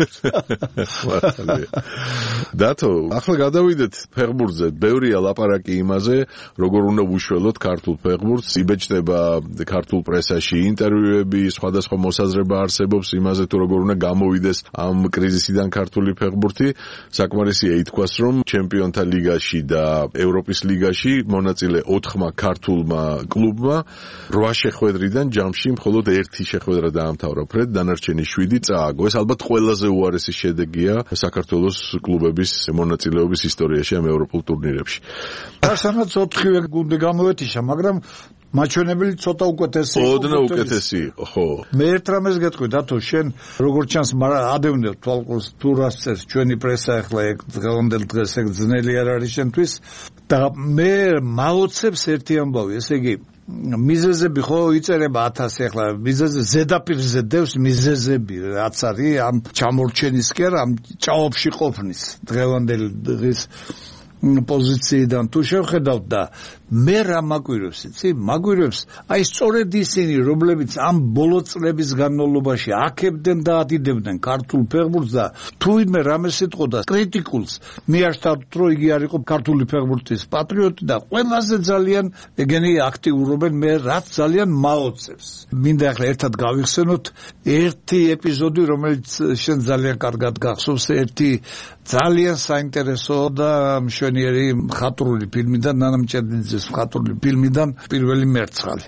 დათო, ახლა გადავიდეთ ფეხბურთზე. ბევრია ლაპარაკი იმაზე, როგორ უნდა უშველოთ ქართულ ფეხბურთს, იბეჭდება ქართულ პრესაში ინტერვიუები, სხვადასხვა მოსაზრება არსებობს იმაზე, თუ როგორ უნდა გამოვიდეს ამ კრიზისიდან ქართული ფეხბურთი. საკმარისია ითქვას, რომ ჩემპიონთა ლიგაში და ევროპის ლიგაში მონაწილე ოთხმა ქართულმა კლუბმა რვა შეხვედრიდან ჯამში მხოლოდ ერთი შეხვედრა დაამთავრა ფრედ, დანარჩენი შვიდი წააგო. ეს ალბათ ყველაზე უარესი შედეგია საქართველოს კლუბების მონაწილეობის ისტორიაში ამ ევროპულ ტურნირებში.
ასანაც ოთხივე გუნდი გამოვეთიშა, მაგრამ მაჩვენებელი ცოტა უკეთესი იყო.
ოდნავ უკეთესი იყო, ხო.
მე ერთ რამეს გეტყვი, დათო, შენ როგორ ჩანს, მაგრამ ადევნებ თვალყურს თუ რას წერს ჩვენი პრესა ახლა ეგ დღევანდელ დღეს ეგ ძნელი არ არის შენთვის და მე მაოცებს ერთი ამბავი, ესე იგი მიზეზები ხო იწერება ათასი, ახლა მიზეზე ზედაპირზე დევს მიზეზები რაც არის ამ ჩამორჩენის კი არა, ამ ჭაობში ყოფნის დღევანდელ დღის პოზიციიდან თუ შევხედავთ და მე რა მაგვირებს, იცი? მაგვირებს აი სწორედ ისინი, რომლებიც ამ ბოლო წლების განმავლობაში აქებდნენ და ადიდებდნენ ქართულ ფეხბურთს და თუ ვინმე რამეს იტყოდა კრიტიკულს, მიაშთავთ, რომ იგი არ იყო ქართული ფეხბურთის პატრიოტი და ყველაზე ძალიან ეგენი აქტიურობენ, მე რაც ძალიან მაოცებს. მინდა ახლა ერთად გავიხსენოთ ერთი ეპიზოდი, რომელიც შენ ძალიან კარგად გახსოვს, ერთი ძალიან საინტერესო და მშვენიერი მხატვრული ფილმიდან, ნანა მჭედლიძის მხატვრული ფილმიდან პირველი მერცხალი.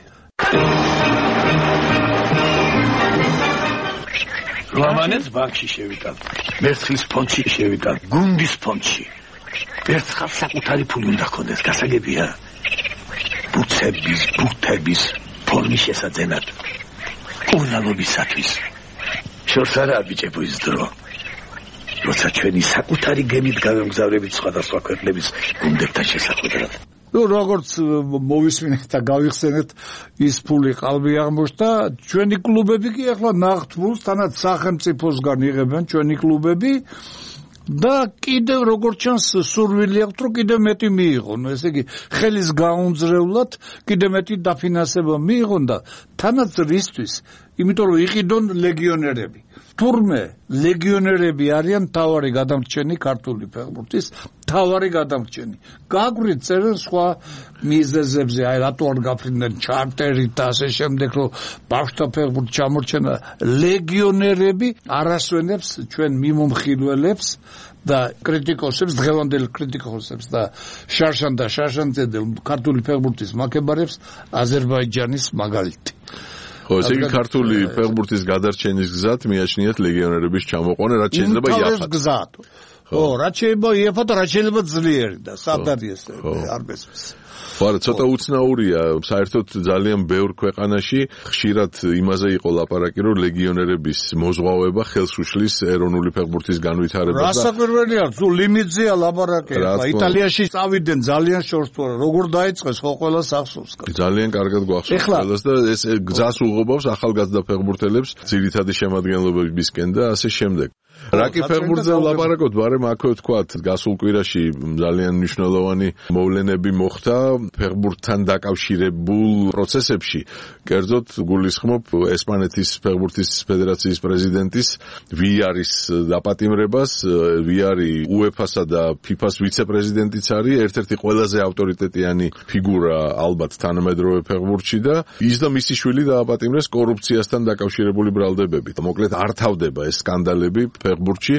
რომანებს ბანკში შევიტან, მერცხლის ფონდში შევიტან, გუნდის ფონდში. მერცხალს საკუთარი ფული უნდა ჰქონდეს, გასაგებია? ბურთების, ბურთების ფორმის შესაძენად. მკურნალობისათვის. შორს არაა ბიჭებო ის დრო. როცა ჩვენი საკუთარი გემით გავემგზავრებით სხვადასხვა ქვეყნების გუნდებთან შესახვედრად.
ნუ როგორც მოვისმინეთ და გავიხსენეთ ის ფული ყალბი აღმოჩნდა ჩვენი კლუბები კი ახლა ნახტფულს თანაც სახელმწიფოსგან იღებენ ჩვენი კლუბები და კიდევ როგორც ჩანს სურვილი აქვს რომ კიდევ მეტი მიიღონ ესე იგი ხელის გაუნძრევლად კიდევ მეტი დაფინანსება მიიღონ და თანაც რისთვის იმიტომ რომ იყიდონ ლეგიონერები თურმე ლეგიონერები არიან თავარი გადამრჩენი ქართული ფეხბურთის თავარი გადამრჩენი გაგვით წერენ სხვა მიზეზებზე აი რატო არ გაფრინდნენ ჩარტერით და ასე შემდეგ რომ ბავშვთა ფეხბურთი ჩამორჩენა ლეგიონერები არასვენებს ჩვენ მიმომხილველებს და კრიტიკოსებს დღევანდელ კრიტიკოსებს და შარშან და შარშანძედელ ქართული ფეხბურთის მაკებარებს აზერბაიჯანის მაგალითი
ხო, ესე იგი ქართული ფეხბურთის გადარჩენის გზად მიაჩნიათ ლეგიონერების ჩამოყვანა, რაც შეიძლება იაფად.
გზად. ხო, რაც შეიძლება იაფად, რაც შეიძლება ძლიერი და სადარი ეს არ გესმის.
ხო, ცოტა უცნაურია, საერთოდ ძალიან ბევრ ქვეყანაში ხშირად იმაზე იყო ლაპარაკი, რომ ლეგიონერების მოზღვავება ხელს უშლის ეროვნული ფეხბურთის განვითარებას და
რასაკვირველია, თუ ლიმიტზეა ლაპარაკი, იტალიაში წავიდნენ ძალიან შორს თუ არა, როგორ დაიწყეს ხო ყველას ახსოვს.
ძალიან კარგად გვახსოვს ყველას და ეს გზას უღობავს ახალგაზრდა ფეხბურთელებს ძირითადი შემადგენლობებისკენ და ასე შემდეგ. რაკი ფეხბურთზე ვლაპარაკობთ, ბარემ აქვე ვთქვათ, გასულ კვირაში ძალიან მნიშვნელოვანი მოვლენები მოხდა ფეხბურთთან დაკავშირებულ პროცესებში. კერძოდ გულისხმობ ესპანეთის ფეხბურთის ფედერაციის პრეზიდენტის ვიარის დაპატიმრებას. ვიარი უეფასა და ფიფას ვიცე-პრეზიდენტიც არის, ერთ-ერთი ყველაზე ავტორიტეტიანი ფიგურა ალბათ თანამედროვე ფეხბურთში და ის და მისი შვილი დააპატიმრეს კორუფციასთან დაკავშირებული ბრალდებებით. მოკლედ არ თავდება ეს სკანდალები ფეხბურთში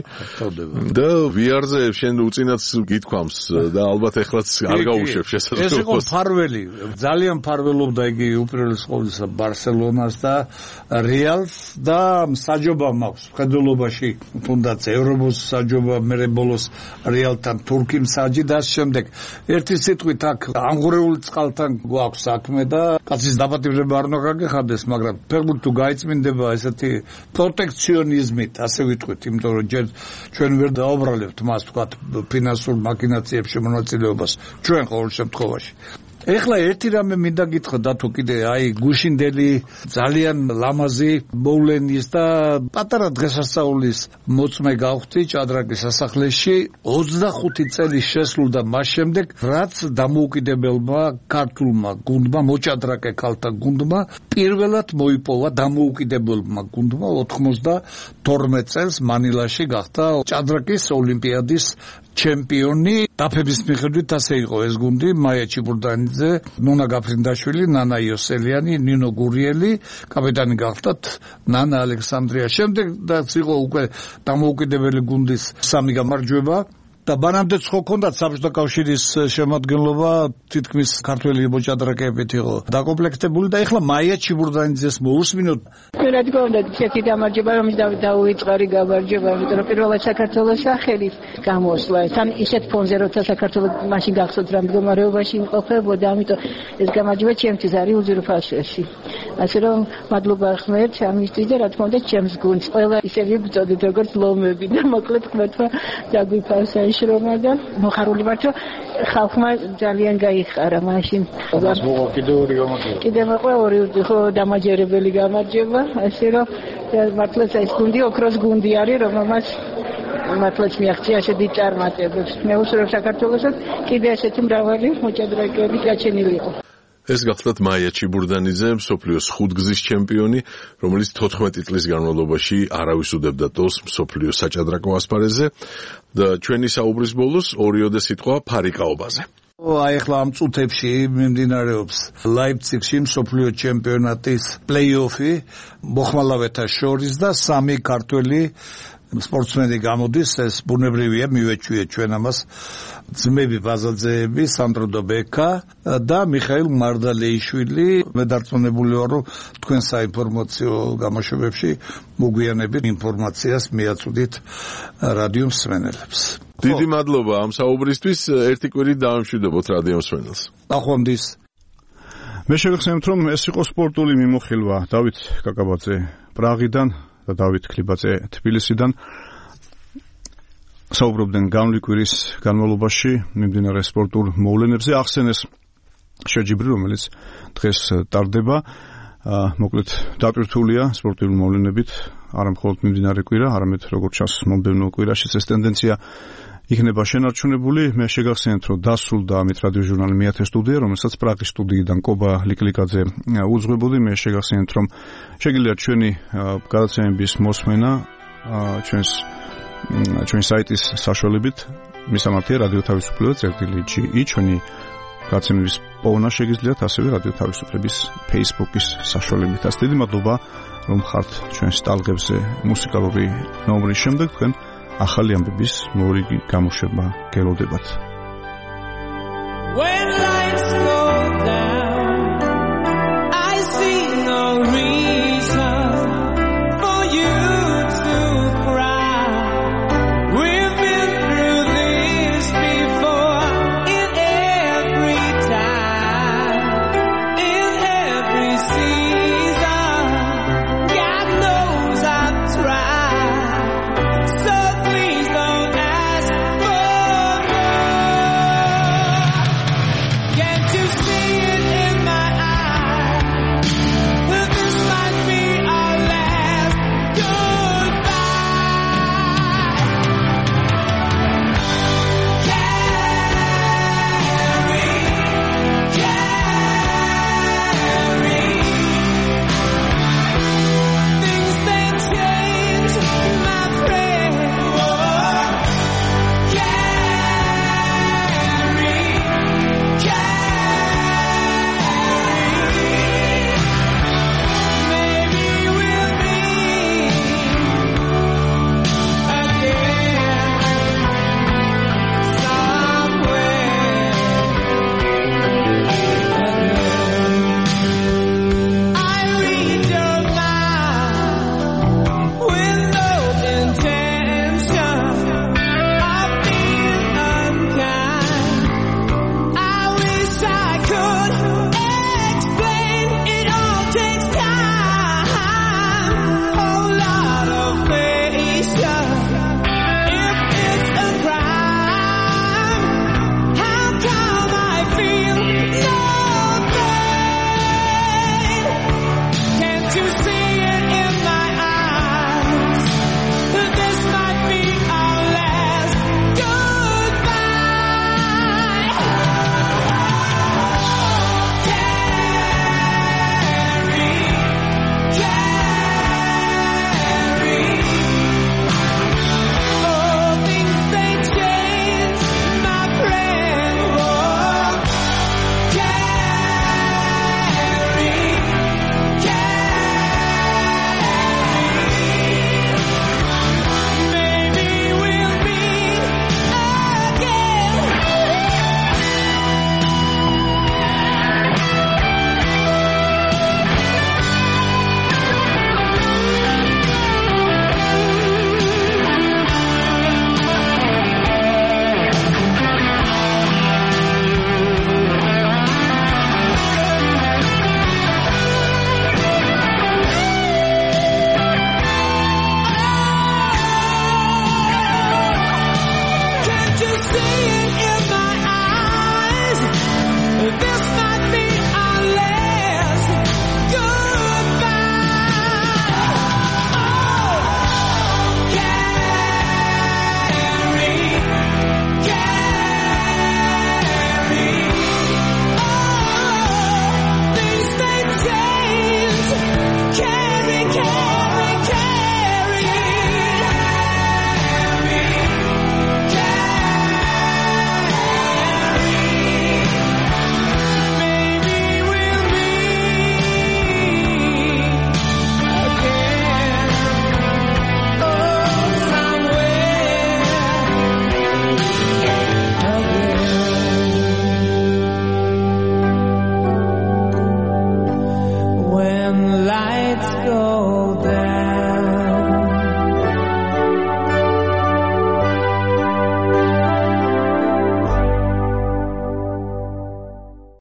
და ვიარზე შენ უწინაც გითქვამს და ალბათ ეხლაც არ გაუშვებ შესაძლებლობას.
ეს იყო ფარველი, ძალიან ფარველობდა იგი უპირველეს ყოვლისა ბარსელონას და რეალს და საჯობა მაქვს მხედველობაში, თუნდაც ევროპოს საჯობა, მერე ბოლოს რეალთან თურქი მსაჯი და ამ შემდეგ. ერთი სიტყვით აქ ამღვრეული წყალთან გვაქვს საქმე და კაცის დაპატიმრება არ უნდა გაგეხადდეს, მაგრამ ფეხბურთი თუ გაიწმინდება ესეთი პროტექციონიზმით, ასე ვიტყვით, იმიტომ რომ ჯერ ჩვენ ვერ დაუბრალებთ მას თქვათ ფინანსურ მაქინაციებში მონაწილეობას ჩვენ ყოველ შემთხვევაში. ეხლა ერთი რამე მინდა გითხრა დათო კიდე აი გუშინდელი ძალიან ლამაზი მოვლენის და პატარა დღესასწაულის მოწმე გავხდი ჭადრაკის სასახლეში ოცდახუთი წელი შესრულდა მას შემდეგ რაც დამოუკიდებელმა ქართულმა გუნდმა მოჭადრაკე ქალთა გუნდმა პირველად მოიპოვა დამოუკიდებელმა გუნდმა ოთხმოცდათორმეტ წელს მანილაში გახდა ჭადრაკის ოლიმპიადის ჩემპიონი დაფების მიხედვით ასე იყო ეს გუნდი მაია ჩიბურდანიძე, ნონა გაფრინდაშვილი, ნანა იოსელიანი, ნინო გურიელი, კაპიტანი გახდათ ნანა ალექსანდრია. შემდეგ რაც იყო უკვე დამოუკიდებელი გუნდის სამი გამარჯვება და ბანამდეც ხო ქონდათ საბჭოთა კავშირის შემადგენლობა თითქმის ქართველი მოჭადრაკეებით იყო დაკომპლექტებული და ეხლა მაია ჩიბურდანიძეს მოусმინოთ.
რა თქმა უნდა, ერთი გამარჯვება რომ დაუვიწყარი გამარჯვება, იმიტომ რომ პირველად საქართველოს სახელით გამოსვლა. თან ისეთ ფონზე როცა საქართველოს მაშინ გახსოვთ რა მდგომარეობაში იმყოფებოდა, ამიტომ ეს გამარჯვება ჩემთვის არის უზურპაციაში. ასე რომ მადლობა ხმეთ ამისთვის და რა თქმა უნდა ჩემს გუნდს ყველა ისევ ვიბწოდეთ როგორც ლომები და მოკლედ ხმეთმა დაგვიფარსა შრომადა მოხარული ვარ რომ ხალხმა ძალიან გაიხარა მაშინ კიდე ორი გამარჯვება კიდე მოყვა ორი ხო დამაჯერებელი გამარჯვება ასე რომ მართლაც ეს გუნდი ოქროს გუნდი არის რომელმაც მართლაც მიაღწია შედი წარმატებებს მე უსურვებ საქართველოსაც კიდე ესეთი მრავალი მოჭადრაკეები გაჩენილი იყო.
ეს გახლავთ მაია ჩიბურდანიძე, მსოფლიოს ხუთგზის ჩემპიონი, რომელიც თოთხმეტი წლის განმავლობაში არავის უდებდა დოს მსოფლიოს საჭადრაკო ასპარეზზე და ჩვენი საუბრის ბოლოს ორიოდე სიტყვა ფარიკაობაზე.
აი ახლა ამ წუთებში მიმდინარეობს ლაიფციგში მსოფლიო ჩემპიონატის პლეი-ოფი მოხმალავეთა შორის და სამი ქართველი სპორტსმენი გამოდის, ეს ბუნებრივია, მივეჩვიეთ ჩვენ ამას ძმები ბაზაძეები, სანდრო დობეკა და მიხაილ მარდალეიშვილი. მე დარწმუნებული ვარ, რომ თქვენ საინფორმაციო გამოშვებებში მოგვიანებით ინფორმაციას მიაწვდით რადიო მსმენელებს.
დიდი მადლობა ამ საუბრისთვის, ერთი კვირით დავამშვიდობოთ რადიო მსმენელს.
ნახვამდის.
მე შეგახსენებთ, რომ ეს იყო სპორტული მიმოხილვა დავით კაკაბაძე პრაღიდან და დავით ქლიბაძე თბილისიდან. საუბრობდნენ გამლი კვირის განმავლობაში მიმდინარე სპორტულ მოვლენებზე. ახსენეს შეჯიბრი, რომელიც დღეს ტარდება. მოკლედ დატვირთულია სპორტული მოვლენებით არა მხოლოდ მიმდინარე კვირა, არამედ როგორც ჩანს მომდევნო კვირაშიც ეს ტენდენცია იქნება შენარჩუნებული. მე შეგახსენებთ, რომ დასრულდა ამით რადიო ჟურნალი მეათე სტუდია, რომელსაც პრაღის სტუდიიდან კობა ლიკლიკაძე უძღვებოდი. მე შეგახსენებთ, რომ შეგიძლია ჩვენი გადაცემების მოსმენა ჩვენს ჩვენი საიტის საშუალებით, მისამართია რადიო თავისუფლება წერტილი ჯი ჩვენი გადაცემების პოვნა შეგიძლიათ ასევე რადიო თავისუფლების Facebook-ის საშუალებით. ასე დიდი მადლობა, რომ ხართ ჩვენს ტალღებზე მუსიკალური ნომრის შემდეგ თქვენ ახალი ამბების მორიგი გამოშვება გელოდებათ. When lights go down, I see no reason for you to cry. We've been through this before in every time, in every season. God knows I've tried. So please don't ask for more. Can't you see it in my eyes? That this might be our last goodbye. Carry, carry. Things they change, my friend. Oh, carry, carry. Maybe we'll meet again somewhere. I read your mind with no intention of being unkind. I wish I could explain. It all takes time, whole lot of patience. If it's a crime, how come I feel no pain? Can't you see it in my eyes? That this might be our last goodbye. Carry, carry. Oh, things they change, my friend. Oh, carry, carry. Maybe we'll meet again. Can't you see it in my eyes? This might be our last goodbye. Oh, carry, carry. Oh, things they change. Carry, carry, carry. Maybe we'll meet again. Oh, somewhere again. When lights go